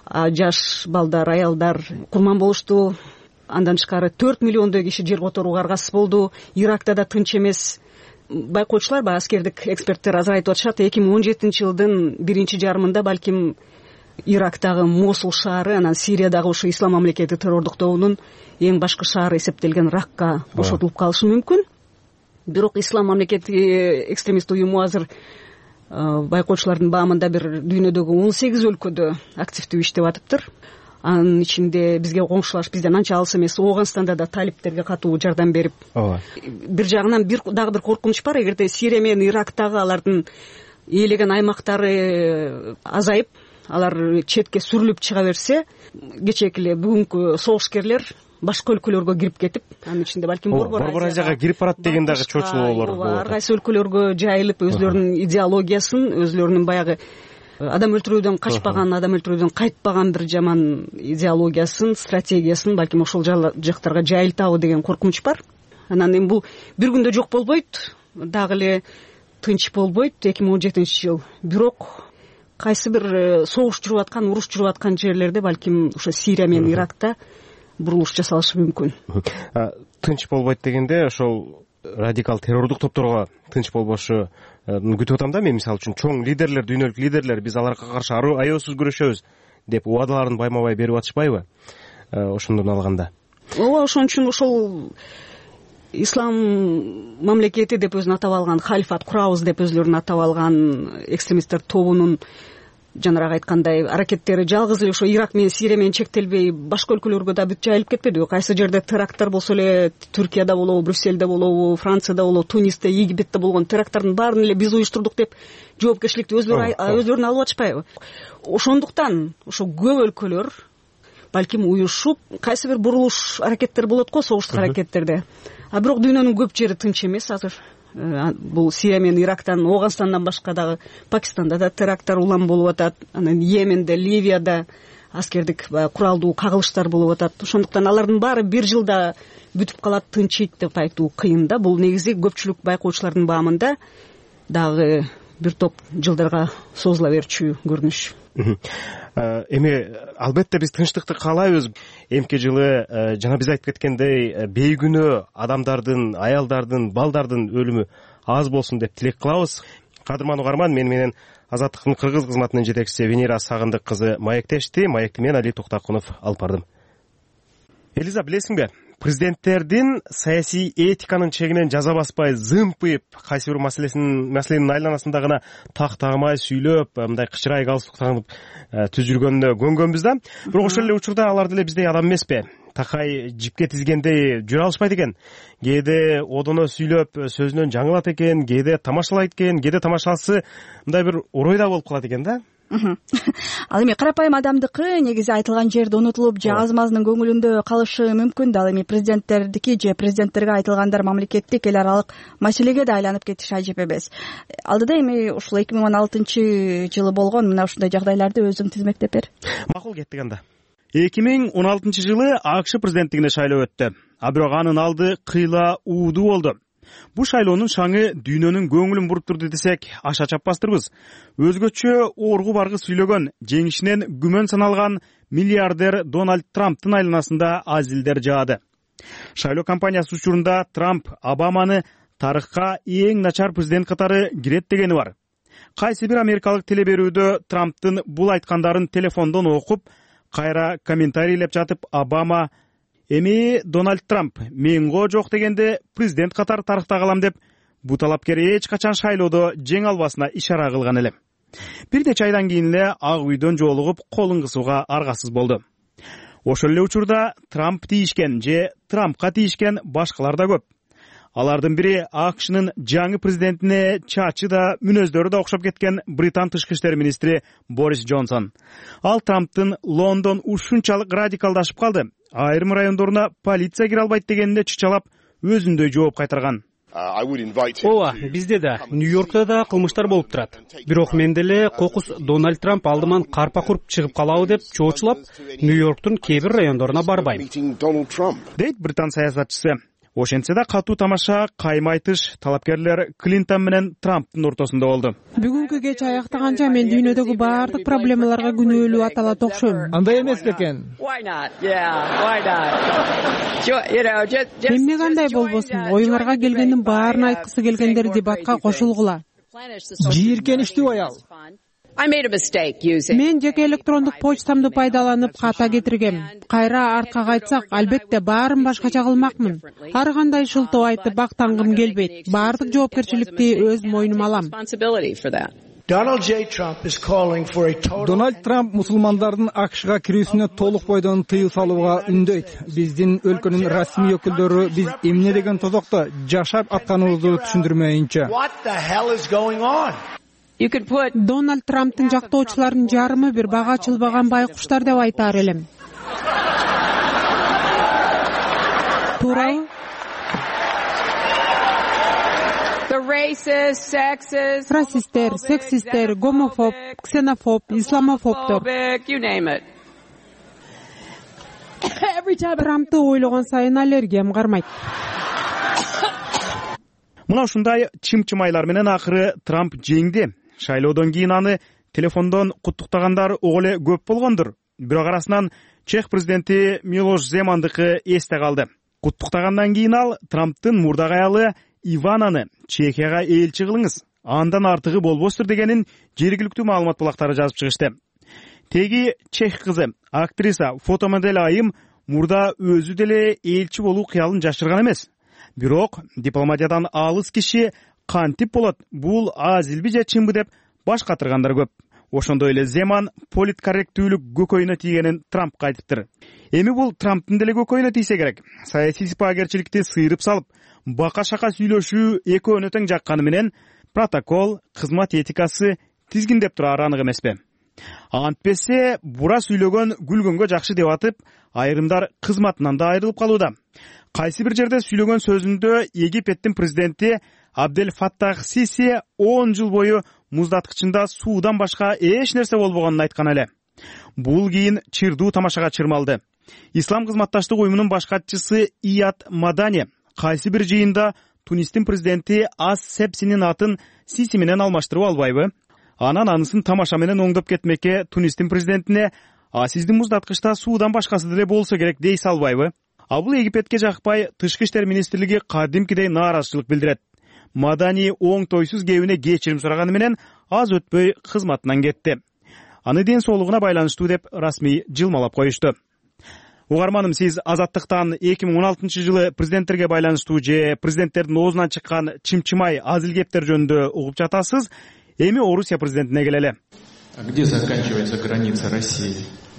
жаш балдар, аялдар курман болушту. Андан тышкары төрт миллиондой киши жер которууга аргасыз болду. Иракта да тынч эмес. Байкоочулар, баягы аскердик эксперттер азыр айтып атышат, эки миң он жетинчи жылдын биринчи жарымында балким Ирактагы Мосул шаары, анан Сириядагы ушу Ислам мамлекети террордук тобунун эң башкы шаары эсептелген Ракка бошотулуп калышы мүмкүн. Бирок Ислам мамлекети экстремист уюму азыр байкоочулардын баамында бир дүйнөдөгү он сегиз өлкөдө активдүү иштеп атыптыр. Анын ичинде бизге коңшулаш, бизден анча алыс эмес Ооганстанда да талиптерге катуу жардам берип. Бир жагынан бир дагы бир коркунуч бар, эгерде Сирия менен Ирактагы алардын ээлеген аймактары азайып, алар четке сүрүлүп чыга берсе, кечээки эле бүгүнкү согушкерлер башка өлкөлөргө кирип кетип, анын ичинде балким Борбор Азияга кирип барат деген дагы чочулоолор болот. Ар кайсы өлкөлөргө жайылып, өзлөрүнүн идеологиясын, өзлөрүнүн баягы адам өлтүрүүдөн качпаган, адам өлтүрүүдөн кайтпаган бир жаман идеологиясын, стратегиясын балким ошол жактарга жайылтабы деген коркунуч бар. Анан эми бул бир күндө жок болбойт, дагы эле тынч болбойт эки миң он жетинчи жыл. Бирок кайсы бир согуш жүрүп аткан, уруш жүрүп аткан жерлерде балким ошо Сирия менен Иракта бурулуш жасалышы мүмкүн. Тынч болбойт дегенде ошол радикал террордук топторго тынч болбошу күтүп атам да. Мен мисалы үчүн чоң лидерлер, дүйнөлүк лидерлер биз аларга каршы аеосуз күрөшөбүз деп убадаларын байма-бай берип атышпайбы ошондон алганда? Ооба, ошон үчүн ошол Ислам мамлекети деп өзүн атап алган, халифат курабыз деп өзлөрүн атап алган экстремисттер тобунун жанагы айткандай аракеттери жалгыз эле ошо Ирак менен Сирия менен чектелбей башка өлкөлөргө да бүт жайылып кетпедиби? Кайсы жерде теракттар болсо эле Түркияда болобу, Брюссельде болобу, Францияда болобу, Тунисте, Египетте болгон теракттардын баарын эле биз уюштурдук деп жоопкерчиликти өзлөрү өзлөрүнө алып атышпайбы? Ошондуктан ошо көп өлкөлөр балким уюшуп кайсы бир бурулуш аракеттер болот го, согуштук аракеттерде. А бирок дүйнөнүн көп жери тынч эмес азыр. Бул Сирия менен Ирактан, Ооганстандан башка дагы Пакистанда да теракттар улам болуп атат. Анан Йеменде, Ливияда аскердик куралдуу кагылыштар болуп атат. Ошондуктан алардын баары бир жылда бүтүп калат, тынчыйт деп айтуу кыйын да. Бул негизи көпчүлүк байкоочулардын баамында дагы бир топ жылдарга созула берчү көрүнүш. Эми албетте биз тынчтыкты каалайбыз. Эмки жылы жана биз айтып кеткендей бейкүнөө адамдардын, аялдардын, балдардын өлүмү аз болсун деп тилек кылабыз. Кадырман угарман, мен менен Азаттыктын кыргыз кызматынын жетекчиси Венера Сагындык кызы маектешти. Маекти мен Али Токтакунов алып бардым. Элиза, билесиңби, президенттердин саясий этиканын чегинен жаза баспай, зымпыйып, кайсы бир маселесин маселенин айланасында гана так тагмай сүйлөп, мындай кычырай галстук тагып түз жүргөнүнө көнгөнбүз да. Бирок ошол эле учурда алар деле биздей адам эмеспи? Такай жипке тизгендей жүрө алышпайт экен. Кээде одоно сүйлөп, сөзүнөн жаңылат экен, кээде тамашалайт экен, кээде тамашасы мындай бир орой да болуп калат экен да. ал эми карапайым адамдыкы негизи айтылган жерде унутулуп же азмазынын көңүлүндө калышы мүмкүн да. Ал эми президенттердики же президенттерге айтылгандар мамлекеттик эл аралык маселеге да айланып кетиши ажеп эмес. Алдыда эми ушул эки миң он алтынчы жылы болгон мына ушундай жагдайларды өзүң тизмектеп бер. Макул кеттик анда. эки миң он алтынчы жылы АКШ президенттигине шайлоо өттү. А бирок анын алды кыйла уудуу болду. Бу шайлоонун шаңы дүйнөнүн көңүлүн буруп турду десек аша чаппастырбыз. Өзгөчө оргу баргы сүйлөгөн, жеңишинен күмөн саналган миллиардер Дональд Трамптын айланасында азилдер жаады. Шайлоо кампаниясы учурунда Трамп Обаманы тарыхка эң начар президент катары кирет дегени бар. Кайсы бир америкалык телеберүүдө Трамптын бул айткандарын телефондон окуп, кайра комментарийлеп жатып Обама эми Дональд Трамп мен го жок дегенде президент катары тарыхта калам деп бу талапкер эч качан шайлоодо жеңе албасына ишара кылган эле. Бир нече айдан кийин эле Ак үйдөн жолугуп колун кысууга аргасыз болду. Ошол эле учурда Трамп тийишкен же Трампка тийишкен башкалар да көп. Алардын бири АКШнын жаңы президентине чачы да мүнөздөрү да окшоп кеткен Британ тышкы иштер министри Борис Джонсон. Ал Трамптын Лондон ушунчалык радикалдашып калды, айрым райондоруна полиция кире албайт дегенине чычалап өзүндөй жооп кайтарган. Ооба, бизде да, Нью-Йоркто да кылмыштар болуп турат. Бирок мен деле кокус Дональд Трамп алдыман карпа куруп чыгып калабы деп чоочулап, Нью-Йорктун кээ бир райондоруна барбайм. Дейт Британ саясатчысы. Ошентсе да катуу тамаша кайма айтыш талапкерлер Клинтон менен Трамптын ортосунда болду. Бүгүнкү кеч аяктаганча мен дүйнөдөгү баардык проблемаларга күнөөлүү аталат окшойм. Андай эмес бекен? Эмне кандай болбосун, оюңарга келгендин баарын айткысы келгендер дебатка кошулгула. Жийиркеничтүү аял. Мен жеке электрондук почтамды пайдаланып ката кетиргем. Кайра артка кайтсак, албетте баарын башкача кылмакмын. Ар кандай шылтоо айтып бактангым келбейт. Баардык жоопкерчиликти өз мойнума алам. Дональд Трамп мусулмандардын АКШга кирүүсүнө толук бойдон тыюу салууга үндөйт. Биздин өлкөнүн расмий өкүлдөрү биз эмне деген тозокто жашап атканыбызды түшүндүрмөйүнчө. Дональд Трамптын жактоочуларынын жарымы бир бага ачылбаган байкуштар деп айтаар элем. Туурабы? Расисттер, сексисттер, гомофоб, ксенофоб, исламофобтор. Трампты ойлогон сайын аллергиям кармайт. Мына ушундай чым-чымайлар менен акыры Трамп жеңди. Шайлоодон кийин аны телефондон куттуктагандар ого эле көп болгондур. Бирок арасынан Чех президенти Милош Земандыкы эсте калды. Куттуктагандан кийин ал Трамптын мурдак аялы Ивананы Чехияга элчи кылыңыз, андан артыгы болбостур дегенин жергиликтүү маалымат булактары жазып чыгышты. Теги чех кызы, актриса, фотомодель Айым мурда өзү деле элчи болуу кыялын жашырган эмес. Бирок дипломатиядан алыс киши кантип болот, бул азилби же чынбы деп баш катыргандар көп. Ошондой эле Земан политкорректтүүлүк көкөйүнө тийгенин Трампка айтыптыр. Эми бул Трамптын деле көкөйүнө тийсе керек. Саясий сипагерчиликти сыйрып салып, бака-шака сүйлөшүү экөөнө тең жакканы менен протокол, кызмат этикасы тизгиндеп турары анык эмеспи? Антпесе бура сүйлөгөн гүлгөнгө жакшы деп атып, айрымдар кызматынан да айрылып калууда. Кайсы бир жерде сүйлөгөн сөзүндө Египеттин президенти Абдель Фаттах Сиси он жыл бою муздаткычында суудан башка эч нерсе болбогонун айткан эле. Бул кийин чырдуу тамашага чырмалды. Ислам кызматташтык уюмунун баш катчысы Ият Мадани кайсы бир жыйында Тунистин президенти Ас Сепсинин атын Сиси менен алмаштырып албайбы? Анан анысын тамаша менен оңдоп кетмекке Тунистин президентине «А сиздин муздаткычта суудан башкасы деле болсо керек» дей салбайбы? А бул Египетке жакпай тышкы иштер министрлиги кадимкидей нааразычылык билдирет. Мадани оң тойсуз кебине кечирим сураганы менен аз өтпөй кызматынан кетти. Аны ден соолугуна байланыштуу деп расмий жылмалап коюшту. Угарманым, сиз Азаттыктан эки миң он алтынчы жылы президенттерге байланыштуу же президенттердин оозунан чыккан чымчымай азил кептер жөнүндө угуп жатасыз. Эми Орусия президентине келели. А где заканчивается граница России?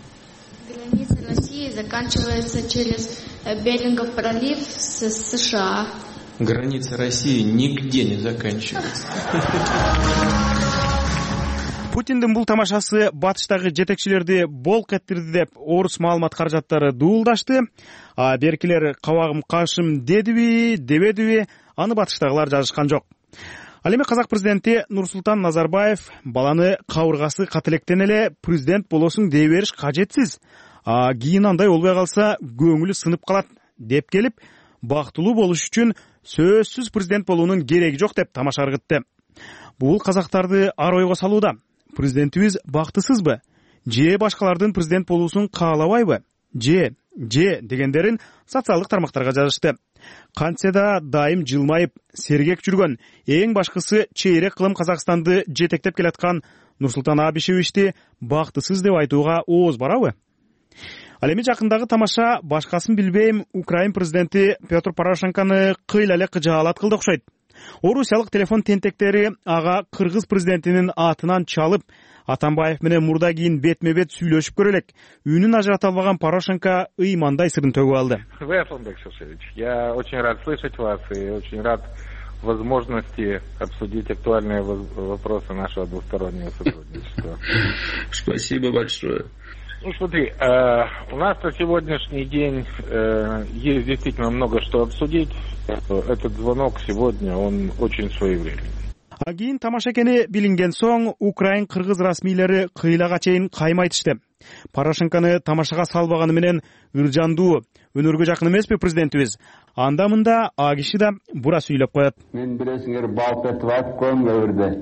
Граница России заканчивается через Берингов пролив с США. Граница России нигде не заканчивается. Путиндин бул тамашасы батыштагы жетекчилерди болк эттирди деп орус маалымат каражаттары дуулдашты. А беркилер кабагым кашым дедиби, дебедиби, аны батыштагылар жазышкан жок. Ал эми казак президенти Нурсултан Назарбаев баланы кабыргасы кателектен эле президент болосуң дей бериш кажетсиз. А кийин андай болбой калса көңүлү сынып калат деп келип, бактылуу болуш үчүн сөзсүз президент болуунун кереги жок деп тамаша ыргытты. Бул казактарды ар ойго салууда. Президентибиз бактысызбы? Же башкалардын президент болуусун каалабайбы? Же, же дегендерин социалдык тармактарга жазышты. Кантсе да дайым жылмайып, сергек жүргөн, эң башкысы чейрек кылым Казакстанды жетектеп келаткан Нурсултан Абишевичти бактысыз деп айтууга ооз барабы? Ал эми жакындагы тамаша башкасын билбейм, Украин президенти Петр Порошенкону кыйла эле кыжаалат кылды окшойт. Орусиялык телефон тентектери ага кыргыз президентинин атынан чалып, Атамбаев менен мурда кийин бетме-бет сүйлөшүп көрөлек. Үнүн ажырата албаган Порошенко ыймандай сырын төгүп алды. Вы, Асланбек Шушевич, я очень рад слышать вас и очень рад возможности обсудить актуальные вопросы нашего двустороннего сотрудничества. Спасибо большое. Ну, смотри, э, у нас на сегодняшний день э, есть действительно много что обсудить. Этот звонок сегодня, он очень своевременный. А кийин тамаша экени билинген соң Украин кыргыз расмийлери кыйлага чейин каймайтышты. Порошенкону тамашага салбаганы менен ыржандуу, өнөргө жакын эмеспи президентибиз? Анда мында а киши да бура сүйлөп коет. Мен билесиңер балт этип айтып коем өбүрдө.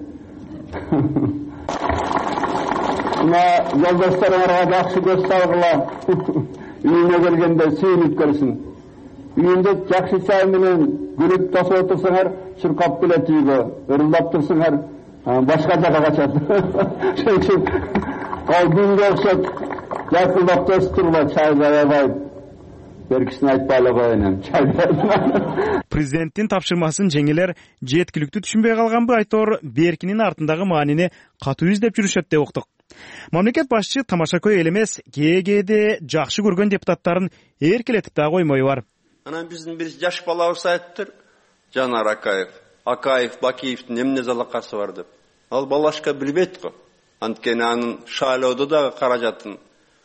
Мына жолдошторуңарга жакшы көз салгыла. Үйүнө келгенде сүйүнүп көрсүн. Үйүндө жакшы чай менен гүлүп тосуп отурсаңар, чуркап келет үйгө. Ырылдап турсаңар, башка жака качат. Ошон үчүн ал күнгө окшоп жакындап тосуп турба, чайды аябай. Беркисин айтпай эле коеюн, чайды. Президенттин тапшырмасын жеңелер жеткиликтүү түшүнбөй калганбы айтор, беркинин артындагы маанини катуу издеп жүрүшөт деп уктук. Мамлекет башчы тамашакөй эл эмес, кээде жакшы көргөн депутаттарын эркелетип да коймою бар. Анан биздин бир жаш балабыз айтыптыр, Жанар Акаев, Акаев, Бакиевдин эмне залакасы бар деп. Ал балашка билбейт го. Анткени анын шайлоодо дагы каражатын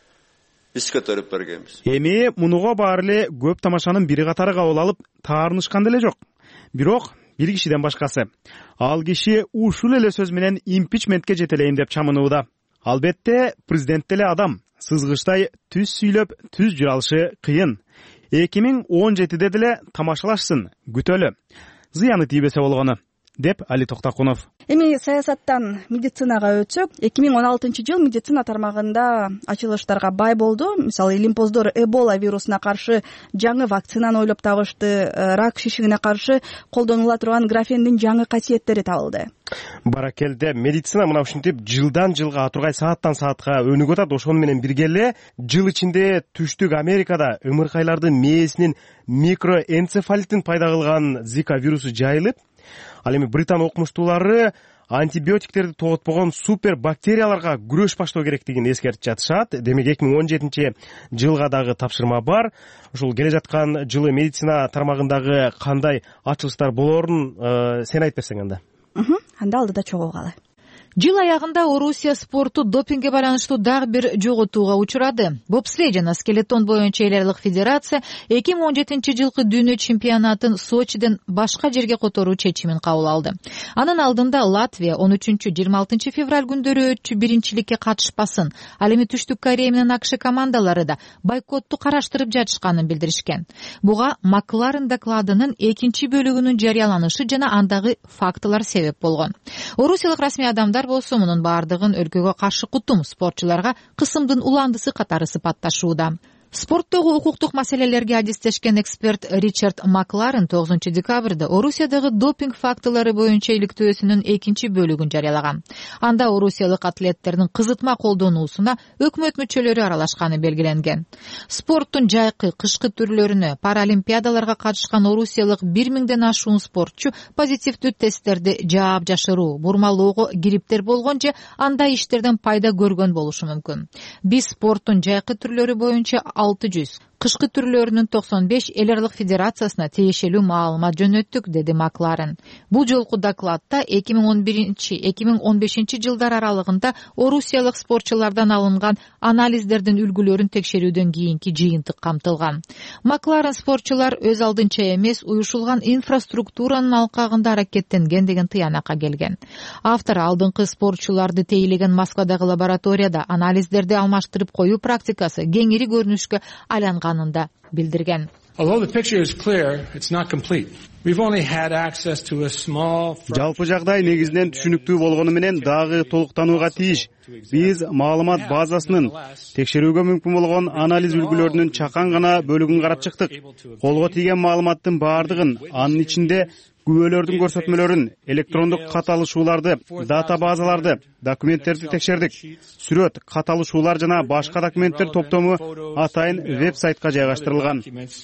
биз көтөрүп бергенбиз. Эми мунуга баары эле көп тамашанын бири катары кабыл алып, таарынышкан деле жок. Бирок бир кишиден башкасы. Ал киши ушул эле сөз менен импичментке жетелейин деп чамынууда. Албетте, президент деле адам. Сызгычтай түз сүйлөп, түз жүрө алышы кыйын. эки миң он жетиде деле тамашалашсын, күтөлү. Зыяны тийбесе болгону, деп Али Токтакунов. Эми саясаттан медицинага өтсөк, эки миң он алтынчы жыл медицина тармагында ачылыштарга бай болду. Мисалы, Илимпоздор Эбола вирусуна каршы жаңы вакцинаны ойлоп табышты, рак шишигине каршы колдонула турган графендин жаңы касиеттери табылды. Баракелде медицина мына ушинтип жылдан жылга атургай сааттан саатка өнүгүп атат. Ошону менен бирге эле жыл ичинде түштүк Америкада ымыркайлардын мээсинин микроэнцефалитин пайда кылган Зика вирусу жайылып, ал эми Британ окумуштуулары антибиотиктерди тоготпогон супер бактерияларга күрөш баштоо керектигин эскертип жатышат. Демек эки миң он жетинчи жылга дагы тапшырма бар. Ушул келе жаткан жылы медицина тармагындагы кандай ачылыштар болоорун сен айтып берсең анда. Анда алдыда чогулгалы. Жыл аягында Орусия спорту допингге байланыштуу дагы бир жоготууга учурады. Бобслей жана скелетон боюнча эл аралык федерация эки миң он жетинчи жылкы дүйнө чемпионатын Сочиден башка жерге которуу чечимин кабыл алды. Анын алдында Латвия он үчүнчү жыйырма алтынчы февраль күндөрү өтчү биринчиликке катышпасын. Ал эми Түштүк Корея менен АКШ командалары да бойкотту караштырып жатышканын билдиришкен. Буга Макларен докладынын экинчи бөлүгүнүн жарыяланышы жана андагы фактылар себеп болгон. Орусиялык расмий адамдар болсо мунун баардыгын өлкөгө каршы кутум спортчуларга кысымдын уландысы катары сыпатташууда. Спорттогу укуктук маселелерге адистешкен эксперт Ричард Макларен тогузунчу декабрда Орусиядагы допинг фактылары боюнча иликтөөсүнүн экинчи бөлүгүн жарыялаган. Анда орусиялык атлеттердин кызытма колдонуусуна өкмөт мүчөлөрү аралашканы белгиленген. Спорттун жайкы, кышкы түрлөрүнө, паралимпиадаларга катышкан орусиялык бир миңден ашуун спортчу позитивдүү тесттерди жаап жашыруу, бурмалоого грипптер болгон же андай иштерден пайда көргөн болушу мүмкүн. Биз спорттун жайкы түрлөрү боюнча алты жүз, кышкы түрлөрүнүн токсон беш эл аралык федерациясына тиешелүү маалымат жөнөттүк, деди Макларен. Бул жолку докладта эки миң он биринчи эки миң он бешинчи жылдар аралыгында орусиялык спортчулардан алынган анализдердин үлгүлөрүн текшерүүдөн кийинки жыйынтык камтылган. Макларен спортчулар өз алдынча эмес, уюшулган инфраструктуранын алкагында аракеттенген деген тыянакка келген. Автор алдыңкы спортчуларды тейлеген Москвадагы лабораторияда анализдерди алмаштырып коюу практикасы кеңири көрүнүшкө айланганын билдирген. Жалпы жагдай негизинен түшүнүктүү болгону менен дагы толуктанууга тийиш. Биз маалымат базасынын текшерүүгө мүмкүн болгон анализ үлгүлөрүнүн чакан гана бөлүгүн карап чыктык. Колго тийген маалыматтын баардыгын, анын ичинде күбөлөрдүн көрсөтмөлөрүн, электрондук кат алышууларды, дата базаларды, документтерди текшердик. Сүрөт, кат алышуулар жана башка документтер топтому атайын веб-сайтка жайгаштырылган.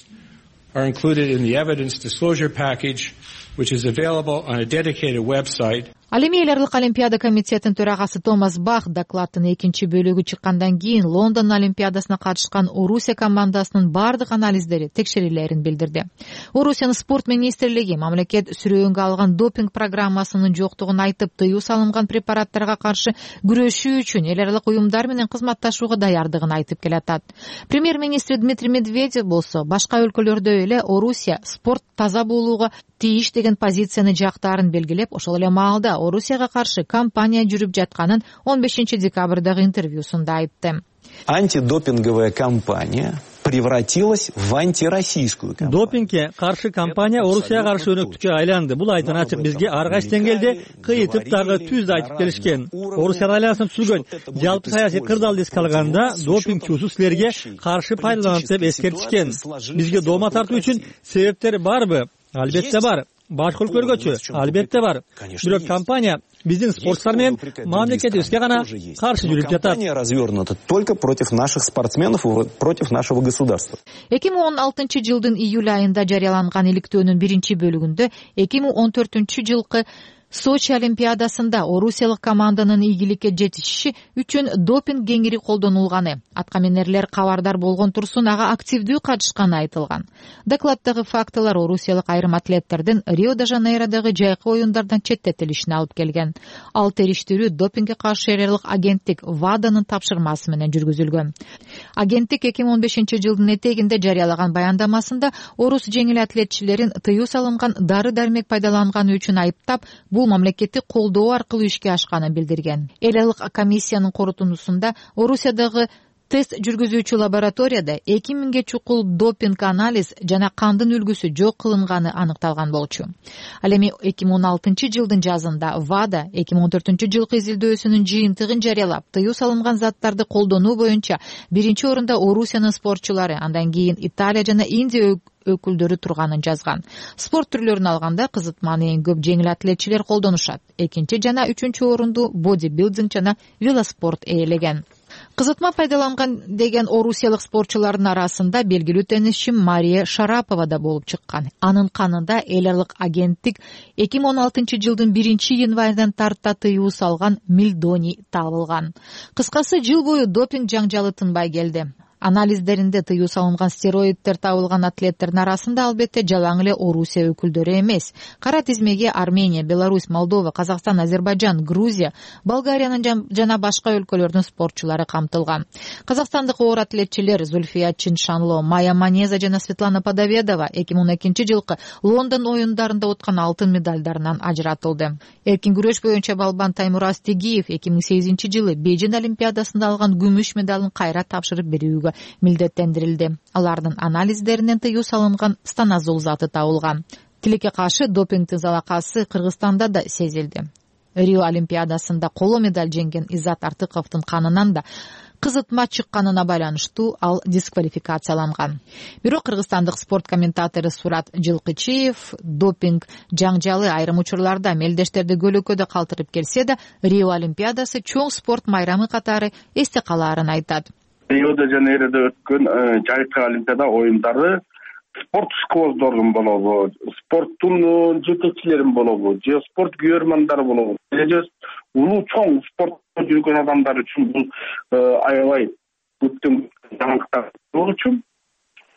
Ал эми эл аралык олимпиада комитетинин төрагасы Томас Бах докладдын экинчи бөлүгү чыккандан кийин Лондон олимпиадасына катышкан Орусия командасынын бардык анализдери текшерилерин билдирди. Орусиянын спорт министрлиги мамлекет сүрөөнгө алган допинг программасынын жоктугун айтып, тыюу салынган препараттарга каршы күрөшүү үчүн эл аралык уюмдар менен кызматташууга даярдыгын айтып келатат. Премьер-министр Дмитрий Медведев болсо башка өлкөлөрдө эле Орусия спорт таза болууга тийиш деген позицияны жактаарын белгилеп, ошол эле маалда Орусияга каршы кампания жүрүп жатканын он бешинчи декабрдагы интервьюсунда айтты. Антидопинговая кампания превратилась в антироссийскую кампанию. Допингге каршы кампания Орусияга каршы өнөктүккө айланды. Бул айдан ачык бизге ар кайсы деңгээлде кыйытып дагы түздү айтып келишкен. Орусия ралиясын түзүлгөн жалпы саясий кырдаалды эске алганда допинг чуусу силерге каршы пайдаланат деп эскертишкен. Бизге дома тартуу үчүн себептер барбы? Албетте бар. Башка өлкөлөргөчү албетте бар. Бирок компания биздин спортчулар менен мамлекетибизге гана каршы жүрүп жатат. Компания развернута только против наших спортсменов, против нашего государства. эки миң он алтынчы жылдын июль айында жарыяланган иликтөөнүн биринчи бөлүгүндө эки миң он төртүнчү жылкы Сочи олимпиадасында орусиялык команданын ийгиликке жетишиши үчүн допинг кеңири колдонулганы, аткаминерлер кабардар болгон турсун ага активдүү катышканы айтылган. Докладдагы фактылар орусиялык айрым атлеттердин Рио-де-Жанейродогу жайкы оюндардан четтетилишине алып келген. Ал териштирүү допингге каршы эл аралык агенттик ВАДАнын тапшырмасы менен жүргүзүлгөн. Агенттик эки миң он бешинчи жылдын этегинде жарыялаган баяндамасында орус жеңил атлетчилерин тыюу салынган дары-дармек пайдаланганы үчүн айыптап, бул мамлекеттик колдоо аркылуу ишке ашканын билдирген. Эл аралык комиссиянын корутундусунда Орусиядагы тест жүргүзүүчү лабораторияда эки миңге чукул допинг анализ жана кандын үлгүсү жок кылынганы аныкталган болчу. Ал эми эки миң он алтынчы жылдын жазында ВАДА эки миң он төртүнчү жылкы изилдөөсүнүн жыйынтыгын жарыялап, тыюу салынган заттарды колдонуу боюнча биринчи орунда Орусиянын спортчулары, андан кийин Италия жана Индия өкүлдөрү турганын жазган. Спорт түрлөрүн алганда кызытманы эң көп жеңил атлетчилер колдонушат. Экинчи жана үчүнчү орунду бодибилдинг жана велоспорт ээлеген. Кызытма пайдаланган деген орусиялык спортчулардын арасында белгилүү теннисчи Мария Шарапова да болуп чыккан. Анын канында эл аралык агенттик эки миң он алтынчы жылдын биринчи январынан тарта тыюу салган мелдоний табылган. Кыскасы, жыл бою допинг жаңжалы тынбай келди. Анализдеринде тыюу салынган стероиддер табылган атлеттердин арасында албетте жалаң эле Орусия өкүлдөрү эмес. Кара тизмеге Армения, Беларусь, Молдова, Казакстан, Азербайжан, Грузия, Болгариянын жана башка өлкөлөрдүн спортчулары камтылган. Казакстандык оор атлетчилер Зульфия Чиншанло, Майя Манеза жана Светлана Подоведова эки миң он экинчи жылкы Лондон оюндарында уткан алтын медальдарынан ажыратылды. Эркин күрөш боюнча балбан Таймураз Тегиев эки миң сегизинчи жылы Бейжин олимпиадасында алган күмүш медалын кайра тапшырып берүүгө милдеттендирилди. Алардын анализдеринен тыюу салынган станозол заты табылган. Тилекке каршы допингдин залакасы Кыргызстанда да сезилди. Рио олимпиадасында коло медаль жеңген Иззат Артыковдун канынан да кызытма чыкканына байланыштуу ал дисквалификацияланган. Бирок кыргызстандык спорт комментатору Сурат Жылкычиев допинг жаңжалы айрым учурларда мелдештерди көлөкөдө калтырып келсе да, Рио олимпиадасы чоң спорт майрамы катары эсте калаарын айтат. Рио-де-Жанейрода өткөн жайкы олимпиада оюндары спорт сквоздордун болобу, спорттун жетекчилерин болобу, же спорт күйөрмандары болобу, же улуу чоң спортто жүргөн адамдар үчүн бул аябай көптөн жаңылыктар болчу.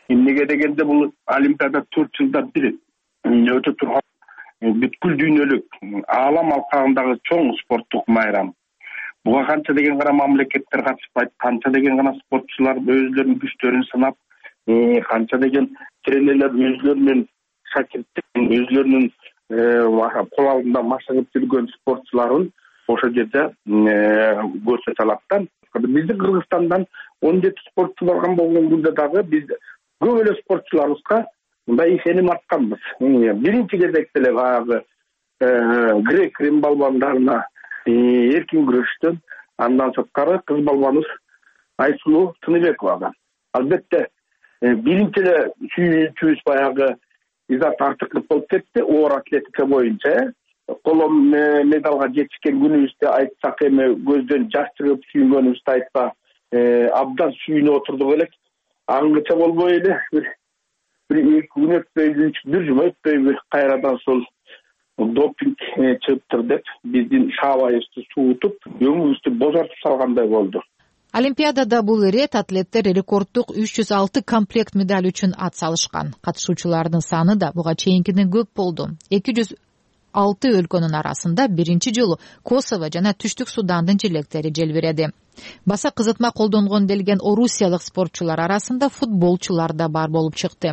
эмнеге дегенде бул Олимпиада төрт жылда бир өтө турган бүткүл дүйнөлүк аалам алкагындагы чоң спорттук майрам. Буга канча деген гана мамлекеттер катышпайт, канча деген гана спортчулар өзлөрүнүн күчтөрүн сынап, канча деген тренерлер өзлөрүнүн шакирттерин, өзлөрүнүн кол алдында машыгып жүргөн спортчуларын ошол жерде көрсөтө алат да. Биздин Кыргызстандан он жети спортчу барган болгондо дагы биз көп эле спортчуларыбызга мындай ишеним артканбыз. Биринчи кезекте эле баягы грек-рим балбандарына эркин күрөштөн, андан сырткары кыз балбаныбыз Айсулуу Тыныбековага. Албетте биринчи эле сүйүүчүбүз баягы Изат Артыков болуп кетти, оор атлетика боюнча. Коло медалга жетишкен күнүбүздө айтсак эми көздөн жаш чыгып сүйүнгөнүбүздү айтпа, абдан сүйүнүп отурдук элек. Аңгыча болбой эле бир эки күн өтпөй, бир жума өтпөй бир кайрадан сол допинг чыгыптыр деп биздин шаабайыбызды суутуп, өңүбүздү бозортуп салгандай болду. Олимпиадада бул ирет атлеттер рекорддук үч жүз алты комплект медаль үчүн ат салышкан. Катышуучулардын саны да буга чейинкиден көп болду. эки жүз алты өлкөнүн арасында биринчи жолу Косово жана Түштүк Судандын желектери желбиреди. Баса кызытма колдонгон делген орусиялык спортчулар арасында футболчулар да бар болуп чыкты.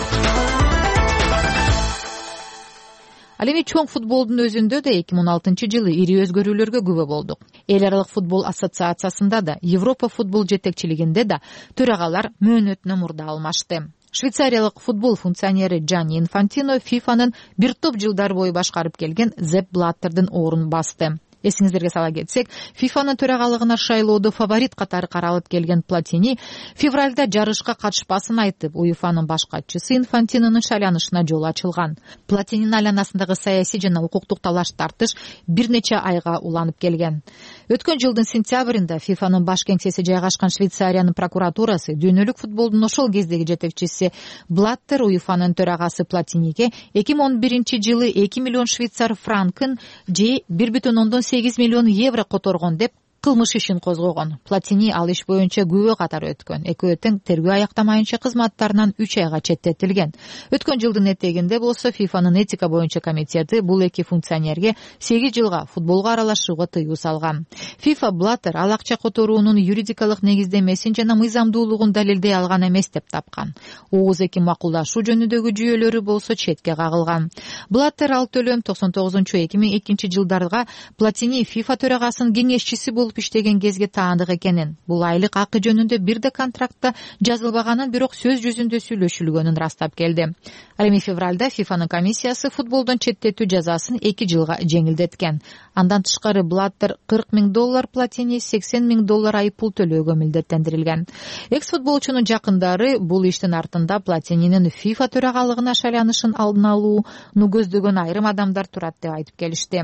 Ал эми чоң футболдун өзүндө да эки миң он алтынчы жылы ири өзгөрүүлөргө күбө болдук. Эл аралык футбол ассоциациясында да, Европа футбол жетекчилигинде да төрагалар мөөнөтүнө мурда алмашты. Швейцариялык футбол функционери Джанни Инфантино фифанын бир топ жылдар бою башкарып келген Зепп Блаттердин орун басты. Эсиңиздерге сала кетсек, фифанын төрагалыгына шайлоодо фаворит катары каралып келген Платини февралда жарышка катышпасын айтып, УЕФАнын баш катчысы Инфантинонун шайланышына жол ачылган. Платининин айланасындагы саясий жана укуктук талаш тартыш бир нече айга уланып келген. Өткөн жылдын сентябрында фифанын баш кеңсеси жайгашкан Швейцариянын прокуратурасы дүйнөлүк футболдун ошол кездеги жетекчиси Блаттер УЕФАнын төрагасы Платиниге эки миң он биринчи жылы эки миллион швейцар франкын же бир бүтүн ондон сегиз миллион евро которгон деп кылмыш ишин козгогон. Платини ал иш боюнча күбө катары өткөн. Экөө тең тергөө аяктамайынча кызматтарынан үч айга четтетилген. Өткөн жылдын этегинде болсо фифанын этика боюнча комитети бул эки функционерге сегиз жылга футболго аралашууга тыюу салган. FIFA Блаттер ал акча которуунун юридикалык негиздемесин жана мыйзамдуулугун далилдей алган эмес деп тапкан. Ооз эки макулдашуу жөнүндөгү жүйөлөрү болсо четке кагылган. Блаттер ал төлөм токсон тогузунчу эки миң экинчи жылдарга Платини FIFA төрагасынын кеңешчиси болуп иштеген кезге таандык экенин, бул айлык акы жөнүндө бир да контрактта жазылбаганын, бирок сөз жүзүндө сүйлөшүлгөнүн растап келди. Ал эми февралда фифанын комиссиясы футболдон четтетүү жазасын эки жылга жеңилдеткен. Андан тышкары Блаттер кырк миң доллар, Платини сексен миң доллар айыппул төлөөгө милдеттендирилген. Экс-футболчунун жакындары бул иштин артында Платининин FIFA төрагалыгына шайланышын алдын алууну көздөгөн айрым адамдар турат деп айтып келишти.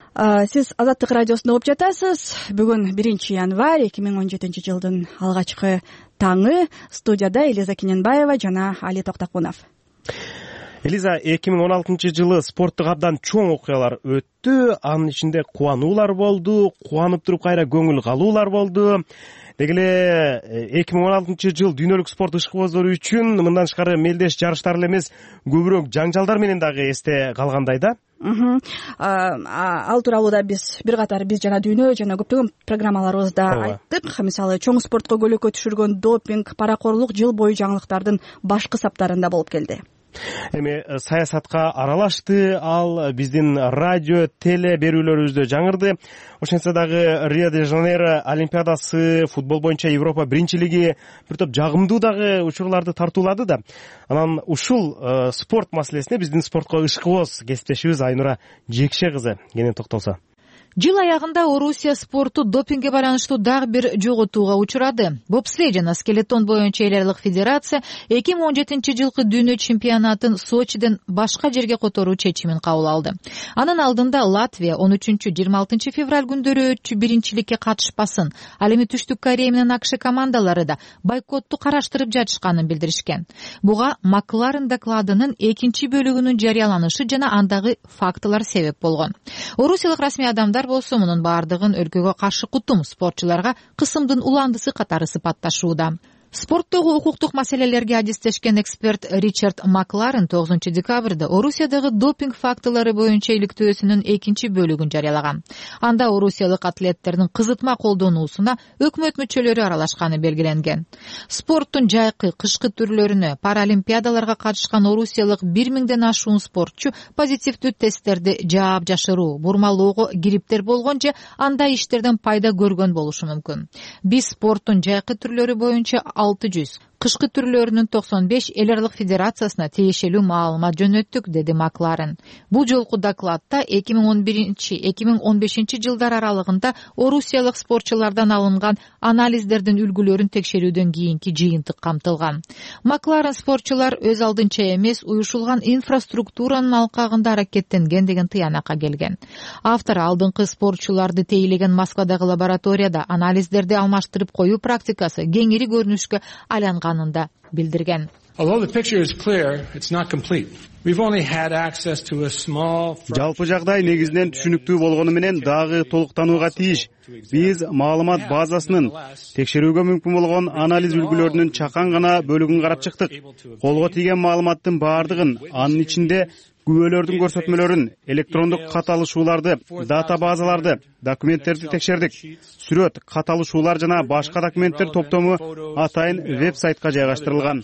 Сиз Азаттык радиосунда угуп жатасыз. Бүгүн биринчи январь эки миң он жетинчи жылдын алгачкы таңы. Студияда Элиза Кененбаева жана Али Токтокунов. Элиза, эки миң он алтынчы жылы спорттук абдан чоң окуялар өттү. Анын ичинде кубануулар болду, кубанып туруп кайра көңүл калуулар болду. Деги эле эки миң он алтынчы жыл дүйнөлүк спорт ишкыбоздору үчүн мындан тышкары мелдеш жарыштар эле эмес, көбүрөөк жаңжалдар менен дагы эсте калгандай да. Ал тууралуу да биз бир катар биз жана дүйнө жана көптөгөн программаларыбызда айттык. Мисалы, чоң спортко көлөкө түшүргөн допинг, паракорлук жыл бою жаңылыктардын башкы саптарында болуп келди. Эми саясатка аралашты, ал биздин радио, теле берүүлөрүбүздө жаңырды. Ошентсе дагы Рио де Жанейро Олимпиадасы, футбол боюнча Европа биринчилиги бир топ жагымдуу дагы учурларды тартуулады да. Анан ушул спорт маселесине биздин спортко ышкыбоз кесиптешибиз Айнура Жекше кызы кенен токтолсо. Жыл аягында Орусия спорту допингге байланыштуу дагы бир жоготууга учурады. Бобслей жана скелетон боюнча эл аралык федерация эки миң он жетинчи жылкы дүйнө чемпионатын Сочиден башка жерге которуу чечимин кабыл алды. Анын алдында Латвия он үчүнчү жыйырма алтынчы февраль күндөрү биринчиликке катышпасын. Ал эми Түштүк Корея менен АКШ командалары да бойкотту караштырып жатышканын билдиришкен. Буга Макларен докладынын экинчи бөлүгүнүн жарыяланышы жана андагы фактылар себеп болгон. Орусиялык расмий адамдар болсо мунун баардыгын өлкөгө каршы кутум спортчуларга кысымдын уландысы катары сыпатташууда. спорттогу укуктук маселелерге адистешкен эксперт Ричард Макларен тогузунчу декабрда Орусиядагы допинг фактылары боюнча иликтөөсүнүн экинчи бөлүгүн жарыялаган. Анда орусиялык атлеттердин кызытма колдонуусуна өкмөт мүчөлөрү аралашканы белгиленген. Спорттун жайкы, кышкы түрлөрүнө, паралимпиадаларга катышкан орусиялык бир миңден ашуун спортчу позитивдүү тесттерди жаап жашыруу, бурмалоого гриптер болгон же андай иштерден пайда көргөн болушу мүмкүн. Биз спорттун жайкы түрлөрү боюнча алты жүз, кышкы түрлөрүнүн токсон беш эл аралык федерациясына тиешелүү маалымат жөнөттүк, деди Макларен. Бул жолку докладта эки миң он биринчи — эки миң он бешинчи жылдар аралыгында орусиялык спортчулардан алынган анализдердин үлгүлөрүн текшерүүдөн кийинки жыйынтык камтылган. Макларен спортчулар өз алдынча эмес, уюшулган инфраструктуранын алкагында аракеттенген деген тыянакка келген. Автор алдыңкы спортчуларды тейлеген Москвадагы лабораторияда анализдерди алмаштырып коюу практикасы кеңири көрүнүшкө айланганында билдирген. Жалпы жагдай негизинен түшүнүктүү болгону менен дагы толуктанууга тийиш. Биз маалымат базасынын текшерүүгө мүмкүн болгон анализ үлгүлөрүнүн чакан гана бөлүгүн карап чыктык. Колго тийген маалыматтын баардыгын, анын ичинде күбөлөрдүн көрсөтмөлөрүн, электрондук каталышууларды, дата базаларды, документтерди текшердик. Сүрөт, каталышуулар жана башка документтер топтому атайын веб-сайтка жайгаштырылган.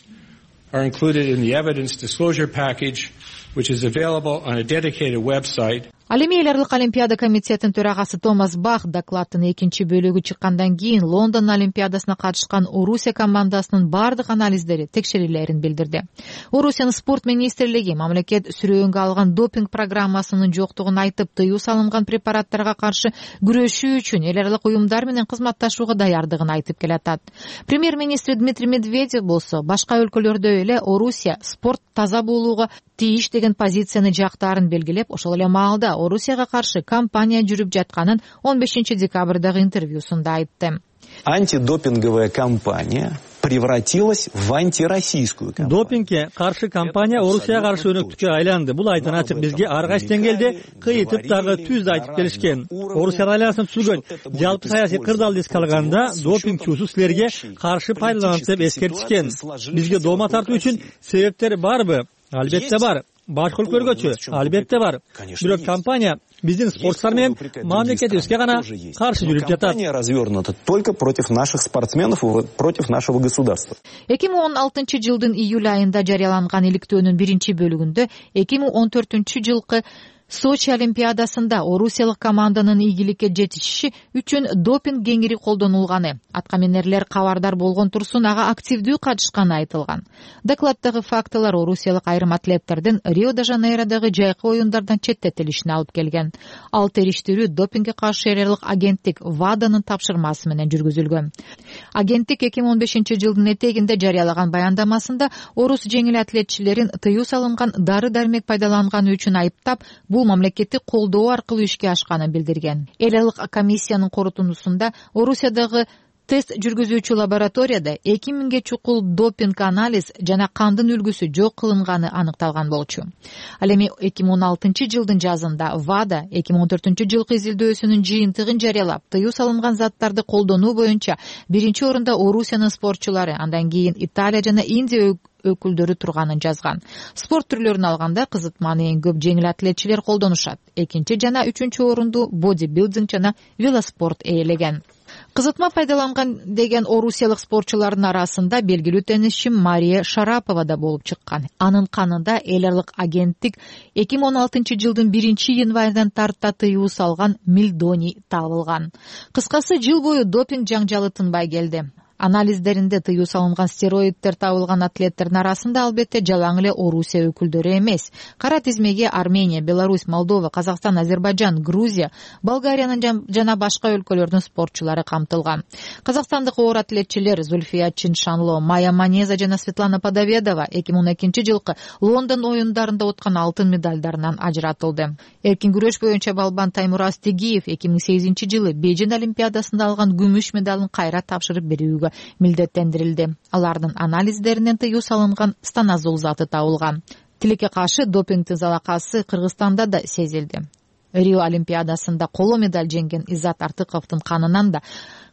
Ал эми эл аралык олимпиада комитетинин төрагасы Томас Бах докладдын экинчи бөлүгү чыккандан кийин Лондон олимпиадасына катышкан Орусия командасынын бардык анализдери текшерилерин билдирди. Орусиянын спорт министрлиги мамлекет сүрөөнгө алган допинг программасынын жоктугун айтып, тыюу салынган препараттарга каршы күрөшүү үчүн эл аралык уюмдар менен кызматташууга даярдыгын айтып келатат. Премьер-министр Дмитрий Медведев болсо башка өлкөлөрдө эле Орусия спорт таза болууга тийиш деген позицияны жактаарын белгилеп, ошол эле маалда Орусияга каршы кампания жүрүп жатканын он бешинчи декабрдагы интервьюсунда айтты. Антидопинговая кампания превратилась в антироссийскую кампанию. Допингге каршы кампания Орусияга каршы өнөктүккө айланды. Бул айдан ачык бизге ар кайсы деңгээлде кыйытып дагы түз айтып келишкен. Орусия алянсын түзүлгөн жалпы саясий кырдаалды эске алганда допинг чуусу силерге каршы пайдаланат деп эскертишкен. Бизге доoma тартуу үчүн себептер барбы? Албетте бар. Башка өлкөлөргөчү албетте бар. Бирок компания биздин спортчулар менен мамлекетибизге гана каршы жүрүп жатат. Компания развернута только против наших спортсменов и против нашего государства. эки миң он алтынчы жылдын июль айында жарыяланган иликтөөнүн биринчи бөлүгүндө эки миң он төртүнчү жылкы Сочи олимпиадасында орусиялык команданын ийгиликке жетишиши үчүн допинг кеңири колдонулганы, аткаминерлер кабардар болгон турсун ага активдүү катышканы айтылган. Докладдагы фактылар орусиялык айрым атлеттердин Рио-де-Жанейродогу жайкы оюндардан четтетилишине алып келген. Ал териштирүү допингге каршы эл аралык агенттик ВАДАнын тапшырмасы менен жүргүзүлгөн. Агенттик эки миң он бешинчи жылдын этегинде жарыялаган баяндамасында орус жеңил атлетчилерин тыюу салынган дары-дармек пайдаланганы үчүн айыптап, бул мамлекеттик колдоо аркылуу ишке ашканын билдирген. Эл аралык комиссиянын корутундусунда Орусиядагы тест жүргүзүүчү лабораторияда эки миңге чукул допинг анализ жана кандын үлгүсү жок кылынганы аныкталган болчу. Ал эми эки миң он алтынчы жылдын жазында ВАДА эки миң он төртүнчү жылкы изилдөөсүнүн жыйынтыгын жарыялап, тыюу салынган заттарды колдонуу боюнча биринчи орунда Орусиянын спортчулары, андан кийин Италия жана Индия өкүлдөрү турганын жазган. Спорт түрлөрүн алганда кызытманы эң көп жеңил атлетчилер колдонушат. Экинчи жана үчүнчү орунду бодибилдинг жана велоспорт ээлеген. Кызытма пайдаланган деген орусиялык спортчулардын арасында белгилүү теннисчи Мария Шарапова да болуп чыккан. Анын канында эл аралык агенттик эки миң он алтынчы жылдын биринчи январынан тарта тыюу салган мелдоний табылган. Кыскасы, жыл бою допинг жаңжалы тынбай келди. Анализдеринде тыюу салынган стероиддер табылган атлеттердин арасында албетте жалаң эле Орусия өкүлдөрү эмес. Кара тизмеге Армения, Беларусь, Молдова, Казакстан, Азербайджан, Грузия, Болгариянын жана башка өлкөлөрдүн спортчулары камтылган. Казакстандык оор атлетчилер Зульфия Чиншанло, Майя Манеза жана Светлана Подоведова эки миң он экинчи жылкы Лондон оюндарында уткан алтын медалдарынан ажыратылды. Эркин күрөш боюнча балбан Таймураз Тигиев эки миң сегизинчи жылы Бейжин олимпиадасында алган күмүш медалын кайра тапшырып берүүгө милдеттендирилди. Алардын анализдеринен тыюу салынган станозол заты табылган. Тилекке каршы допингдин залакасы Кыргызстанда да сезилди. Рио олимпиадасында коло медаль жеңген Иззат Артыковдун канынан да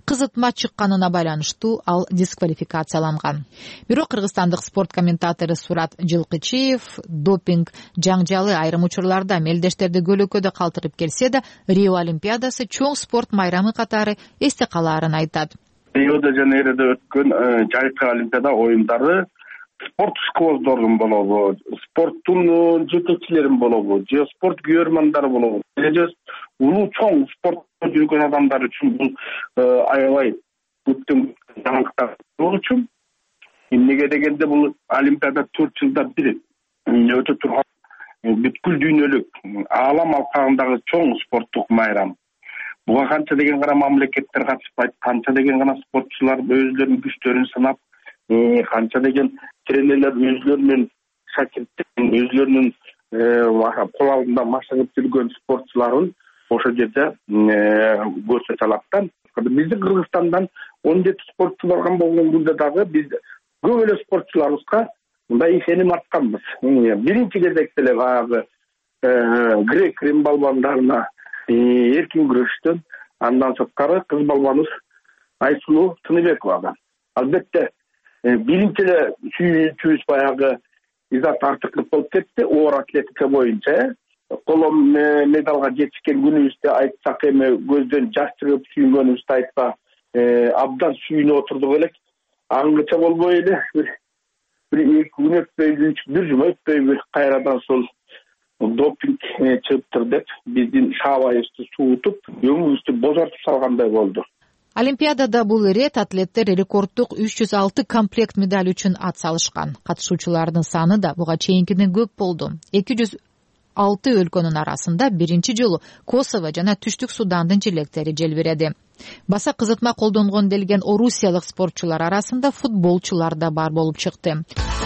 кызытма чыкканына байланыштуу ал дисквалификацияланган. Бирок кыргызстандык спорт комментатору Сурат Жылкычиев допинг жаңжалы айрым учурларда мелдештерди көлөкөдө калтырып келсе да, Рио Олимпиадасы чоң спорт майрамы катары эсте калаарын айтат. Рио-де-Жанейрода өткөн жайкы Олимпиада оюндары спорт школдордун болобу, спорттун жетекчилерин болобу, же спорт күйөрмандары болобу, же улуу чоң спортто жүргөн адамдар үчүн бул аябай көптөн жаңылыктар болчу. Эмнеге дегенде бул Олимпиада төрт жылда бир өтө турган бүткүл дүйнөлүк аалам алкагындагы чоң спорттук майрам. Буга канча деген гана мамлекеттер катышпайт, канча деген гана спортчулар өзлөрүнүн күчтөрүн сынап, канча деген тренерлер өзлөрүнүн шакирттин, өзлөрүнүн кол алдында машыгып жүргөн спортчуларын ошол жерде көрсөтө алат да. Биздин Кыргызстандан он жети спортчу барган болгондо дагы биз көп эле спортчуларыбызга мындай ишеним артканбыз. Биринчи кезекте эле баягы грек-рим балбандарына эркин күрөштөн, андан сырткары кыз балбаныбыз Айсулуу Тыныбековага. Албетте биринчи эле сүйүүчүбүз баягы Изат Артыков болуп кетти, оор атлетика боюнча. Коло медалга жетишкен күнүбүздө айтсак эми көздөн жаш чыгып сүйүнгөнүбүздү айтпа, абдан сүйүнүп отурдук элек. Аңгыча болбой эле бир эки күн өтпөй, бир жума өтпөй кайрадан сол допинг чыгыптыр деп биздин шаабайыбызды суутуп, өңүбүздү бозортуп салгандай болду. Олимпиадада бул ирет атлеттер рекорддук үч жүз алты комплект медаль үчүн ат салышкан. Катышуучулардын саны да буга чейинкиден көп болду. эки жүз алты өлкөнүн арасында биринчи жолу Косово жана Түштүк Судандын желектери желбиреди. Баса кызытма колдонгон делген орусиялык спортчулар арасында футболчулар да бар болуп чыкты.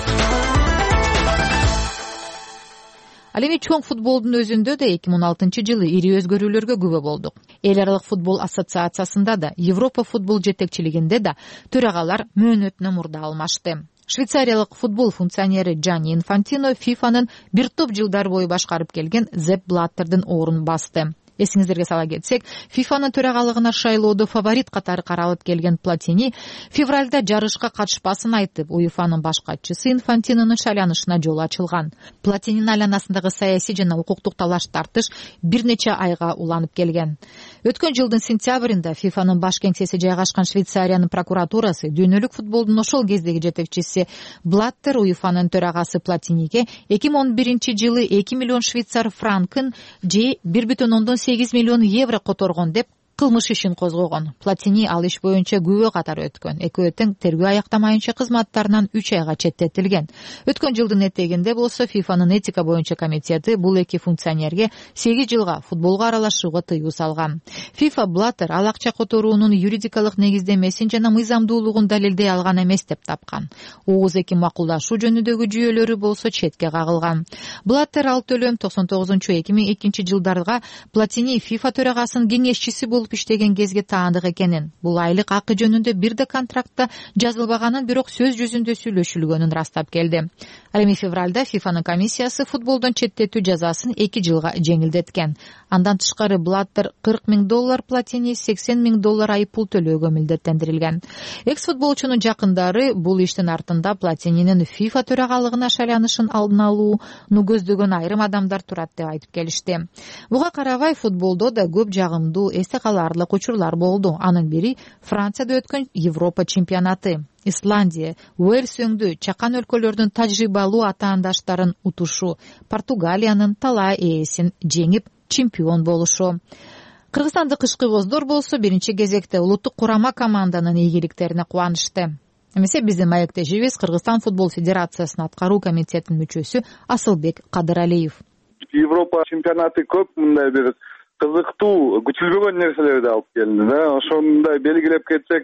Ал эми чоң футболдун өзүндө да эки миң он алтынчы жылы ири өзгөрүүлөргө күбө болдук. Эл аралык футбол ассоциациясында да, Европа футбол жетекчилигинде да төрагалар мөөнөтүнө мурда алмашты. Швейцариялык футбол функционери Джанни Инфантино фифанын бир топ жылдар бою башкарып келген Зепп Блаттердин орун басты. Эсиңиздерге сала кетсек, фифанын төрагалыгына шайлоодо фаворит катары каралып келген Платини февралда жарышка катышпасын айтып, УЕФАнын баш катчысы Инфантинонун шайланышына жол ачылган. Платининин айланасындагы саясий жана укуктук талаш-тартыш бир нече айга уланып келген. Өткөн жылдын сентябрында фифанын баш кеңсеси жайгашкан Швейцариянын прокуратурасы дүйнөлүк футболдун ошол кездеги жетекчиси Блаттер УЕФАнын төрагасы Платиниге эки миң он биринчи жылы эки миллион швейцар франкын же бир бүтүн ондон сегиз миллион евро которгон деп кылмыш ишин козгогон. Платини ал иш боюнча күбө катары өткөн. Экөө тең тергөө аяктамайынча кызматтарынан үч айга четтетилген. Өткөн жылдын этегинде болсо фифанын этика боюнча комитети бул эки функционерге сегиз жылга футболго аралашууга тыюу салган. FIFA Блаттер ал акча которуунун юридикалык негиздемесин жана мыйзамдуулугун далилдей алган эмес деп тапкан. Огуз эки макулдашуу жөнүндөгү жүйөлөрү болсо четке кагылган. Блаттер ал төлөм токсон тогузунчу эки миң экинчи жылдарга Платини FIFA төрагасынын кеңешчиси болуп иштеген кезге таандык экенин, бул айлык акы жөнүндө бир да контрактта жазылбаганын, бирок сөз жүзүндө сүйлөшүлгөнүн растап келди. Ал эми февралда фифанын комиссиясы футболдон четтетүү жазасын эки жылга жеңилдеткен. Андан тышкары Блаттер кырк миң доллар, Платини сексен миң доллар айыппул төлөөгө милдеттендирилген. Экс-футболчунун жакындары бул иштин артында Платининин FIFA төрагалыгына шайланышын алдын алууну көздөгөн айрым адамдар турат деп айтып келишти. Буга карабай футболдо да көп жагымдуу эсте калаарлык учурлар болду. Анын бири Францияда өткөн Европа чемпионаты. Исландия, Уэльс өңдүү чакан өлкөлөрдүн тажрыйбалуу атаандаштарын утушу, Португалиянын талай ээсин жеңип чемпион болушу. Кыргызстандык кышкы коздор болсо биринчи кезекте улуттук курама команданын ийгиликтерине кубанышты. Эмесе биздин маектешибиз Кыргызстан футбол федерациясынын аткаруу комитетинин мүчөсү Асылбек Кадыралиев. Европа чемпионаты көп мындай бир кызыктуу, күтүлбөгөн нерселерди алып келди да. Ошондой белгилеп кетсек,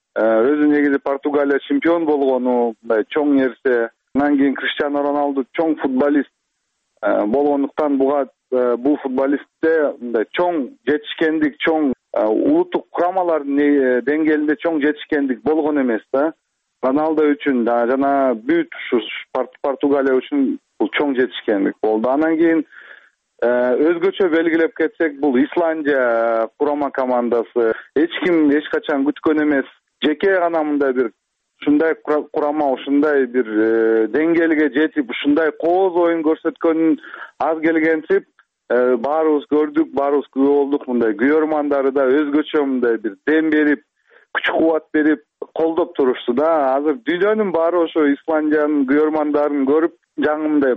өзү негизи Португалия чемпион болгону мындай чоң нерсе. Андан кийин Криштиану Роналду чоң футболист болгондуктан буга бул футболистте мындай чоң жетишкендик, чоң улуттук курамалардын деңгээлинде чоң жетишкендик болгон эмес да. Роналду үчүн да жана бүт ушу Португалия үчүн бул чоң жетишкендик болду. Андан кийин өзгөчө белгилеп кетсек, бул Исландия курама командасы эч ким эч качан күткөн эмес. Жеке гана мындай бир ушундай курама, ушундай бир деңгээлге жетип, ушундай кооз оюн көрсөткөнүн аз келгенсип, баарыбыз көрдүк, баарыбыз күбө болдук. Мындай күйөрмандары да өзгөчө мындай бир дем берип, күч кубат берип, колдоп турушту да. Азыр дүйнөнүн баары ошо Исландиянын күйөрмандарын көрүп, жаңы мындай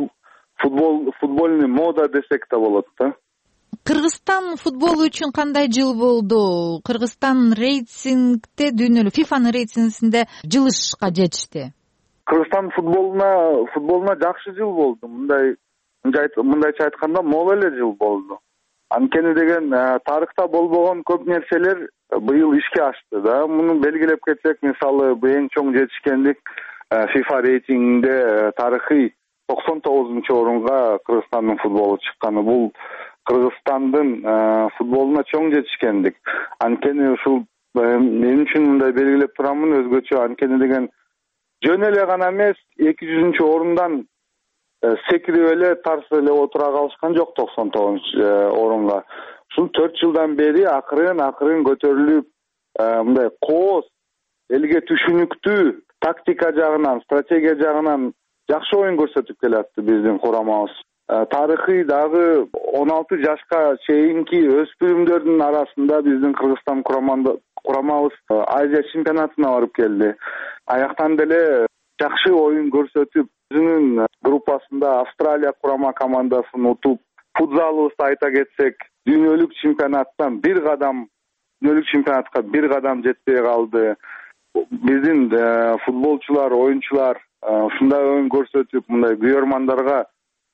футбол футбольный мода десек да болот да. Кыргызстан футболу үчүн кандай жыл болду? Кыргызстан рейтингде дүйнөлүк фифанын рейтингинде жылышка жетишти. Кыргызстан футболуна футболуна жакшы жыл болду. Мындай мындайча айтканда мол эле жыл болду. Анткени деген тарыхта болбогон көп нерселер быйыл ишке ашты да. Муну белгилеп кетсек, мисалы, бул эң чоң жетишкендик FIFA рейтингинде тарыхый токсон тогузунчу орунга Кыргызстандын футболу чыкканы. Бул Кыргызстандын футболуна чоң жетишкендик. Анткени ушул мен үчүн мындай белгилеп турамын, өзгөчө. Анткени деген жөн эле гана эмес, эки жүзүнчү орундан секирип эле тарс эле отура калышкан жок токсон тогузунчу орунга. Ушул төрт жылдан бери акырын акырын көтөрүлүп, мындай кооз, элге түшүнүктүү, тактика жагынан, стратегия жагынан жакшы оюн көрсөтүп келатты биздин курамабыз. Тарыхый дагы он алты жашка чейинки өспүрүмдөрдүн арасында биздин Кыргызстан курамабыз Азия чемпионатына барып келди. Аяктан деле жакшы оюн көрсөтүп, өзүнүн группасында Австралия курама командасын утуп, футзалыбызды айта кетсек, дүйнөлүк чемпионаттан бир кадам, дүйнөлүк чемпионатка бир кадам жетпей калды. Биздин футболчулар, оюнчулар ушундай оюн көрсөтүп, мындай күйөрмандарга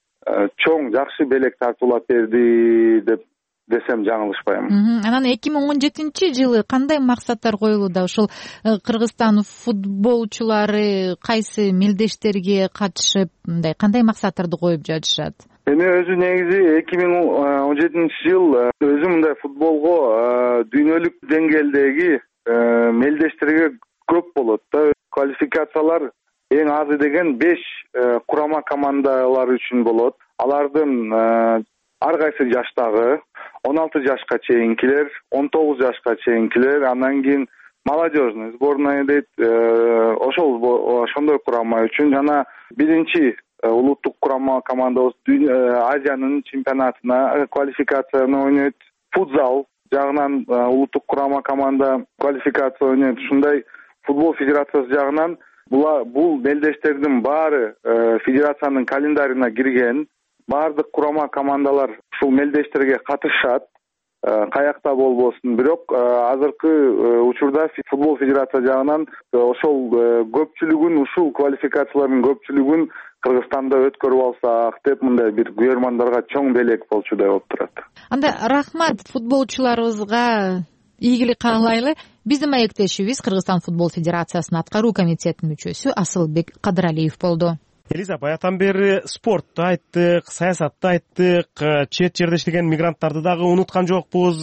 чоң жакшы белек тартуулап берди деп десем жаңылышпайм. Анан эки миң он жетинчи жылы кандай максаттар коюлууда? Ушул Кыргызстан футболчулары кайсы мелдештерге катышып, мындай кандай максаттарды коюп жатышат? Эми өзү негизи эки миң он жетинчи жыл өзү мындай футболго дүйнөлүк деңгээлдеги мелдештерге көп болот да. Квалификациялар эң азы деген беш курама командалар үчүн болот. Алардын ар кайсы жаштагы он алты жашка чейинкилер, он тогуз жашка чейинкилер, андан кийин молодежный сборная дейт, ошол ошондой курама үчүн жана биринчи улуттук курама командабыз Азиянын чемпионатына квалификацияны ойнойт. Футзал жагынан улуттук курама команда квалификация ойнойт. Ушундай футбол федерациясы жагынан бул мелдештердин баары федерациянын календарына кирген. Бардык курама командалар ушул мелдештерге катышат, каякта болбосун. Бирок азыркы учурда футбол федерация жагынан ошол көпчүлүгүн, ушул квалификациялардын көпчүлүгүн Кыргызстанда өткөрүп алсак деп мындай бир күйөрмандарга чоң белек болчудай болуп турат. Анда рахмат футболчуларыбызга, ийгилик каалайлы. Биздин маектешибиз Кыргызстан футбол федерациясынын аткаруу комитетинин мүчөсү Асылбек Кадыралиев болду. Элиза, баятан бери спортты айттык, саясатты айттык, чет жерде иштеген мигранттарды дагы унуткан жокпуз.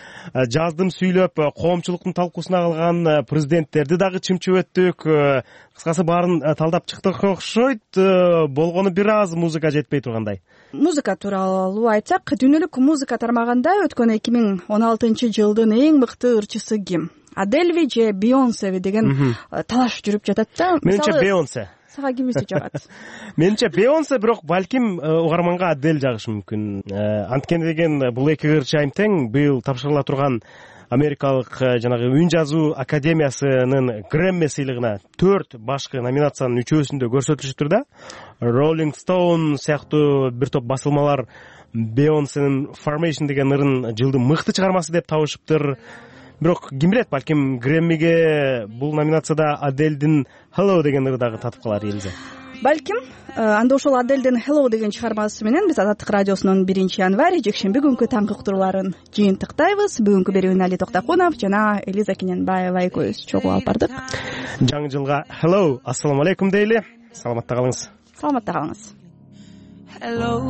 Жаздым сүйлөп, коомчулуктун талкуусуна калган президенттерди дагы чымчып өттүк. Кыскасы баарын талдап чыктык окшойт. Болгону бир аз музыка жетпей тургандай. Музыка тууралуу айтсак, дүйнөлүк музыка тармагында өткөн эки миң он алтынчы жылдын эң мыкты ырчысы ким? Адельви же Бейонсеби деген талаш жүрүп жатат да. Менимче Бейонсе. Сага кимиси жагат? Менимче Бейонсе, бирок балким угарманга Адель жагышы мүмкүн. Анткени деген бул эки ырчайым тең быйыл тапшырыла турган Америкалык жанагы үн жазуу академиясынын Грэмми сыйлыгына төрт башкы номинациянын үчөөсүндө көрсөтүлүштүр да. Rolling Stone сыяктуу бир топ басылмалар Бейонсенин Formation деген ырын жылдын мыкты чыгармасы деп табышыптыр. Бирок ким билет, балким Грэммиге бул номинацияда Адельдин Hello деген ыры дагы татып калар. Элиза, балким анда ошол Адельдин Hello деген чыгармасы менен биз Азаттык радиосунун биринчи январь жекшемби күнкү таңкы уктурууларын жыйынтыктайбыз. Бүгүнкү берүүнү Али Токтокунов жана Элиза Кененбаева экөөбүз чогуу алып бардык. Жаңы жылга Hello, ассаламу алейкум дейли. Саламатта калыңыз. Саламатта калыңыз. Hello,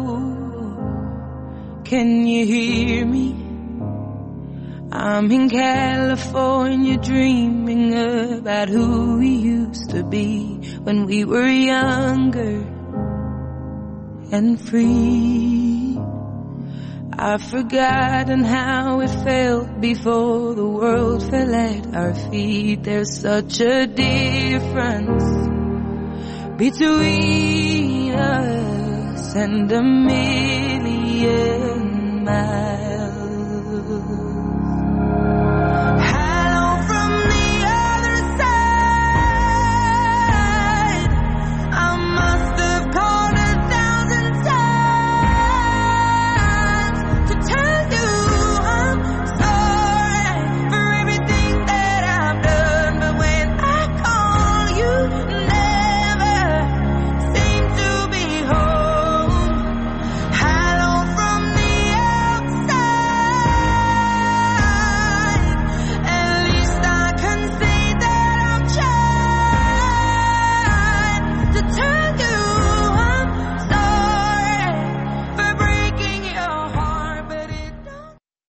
can you hear me? I'm in California dreaming about who we used to be when we were younger and free. I've forgotten how it felt before the world fell at our feet. There's such a difference between us and a million miles.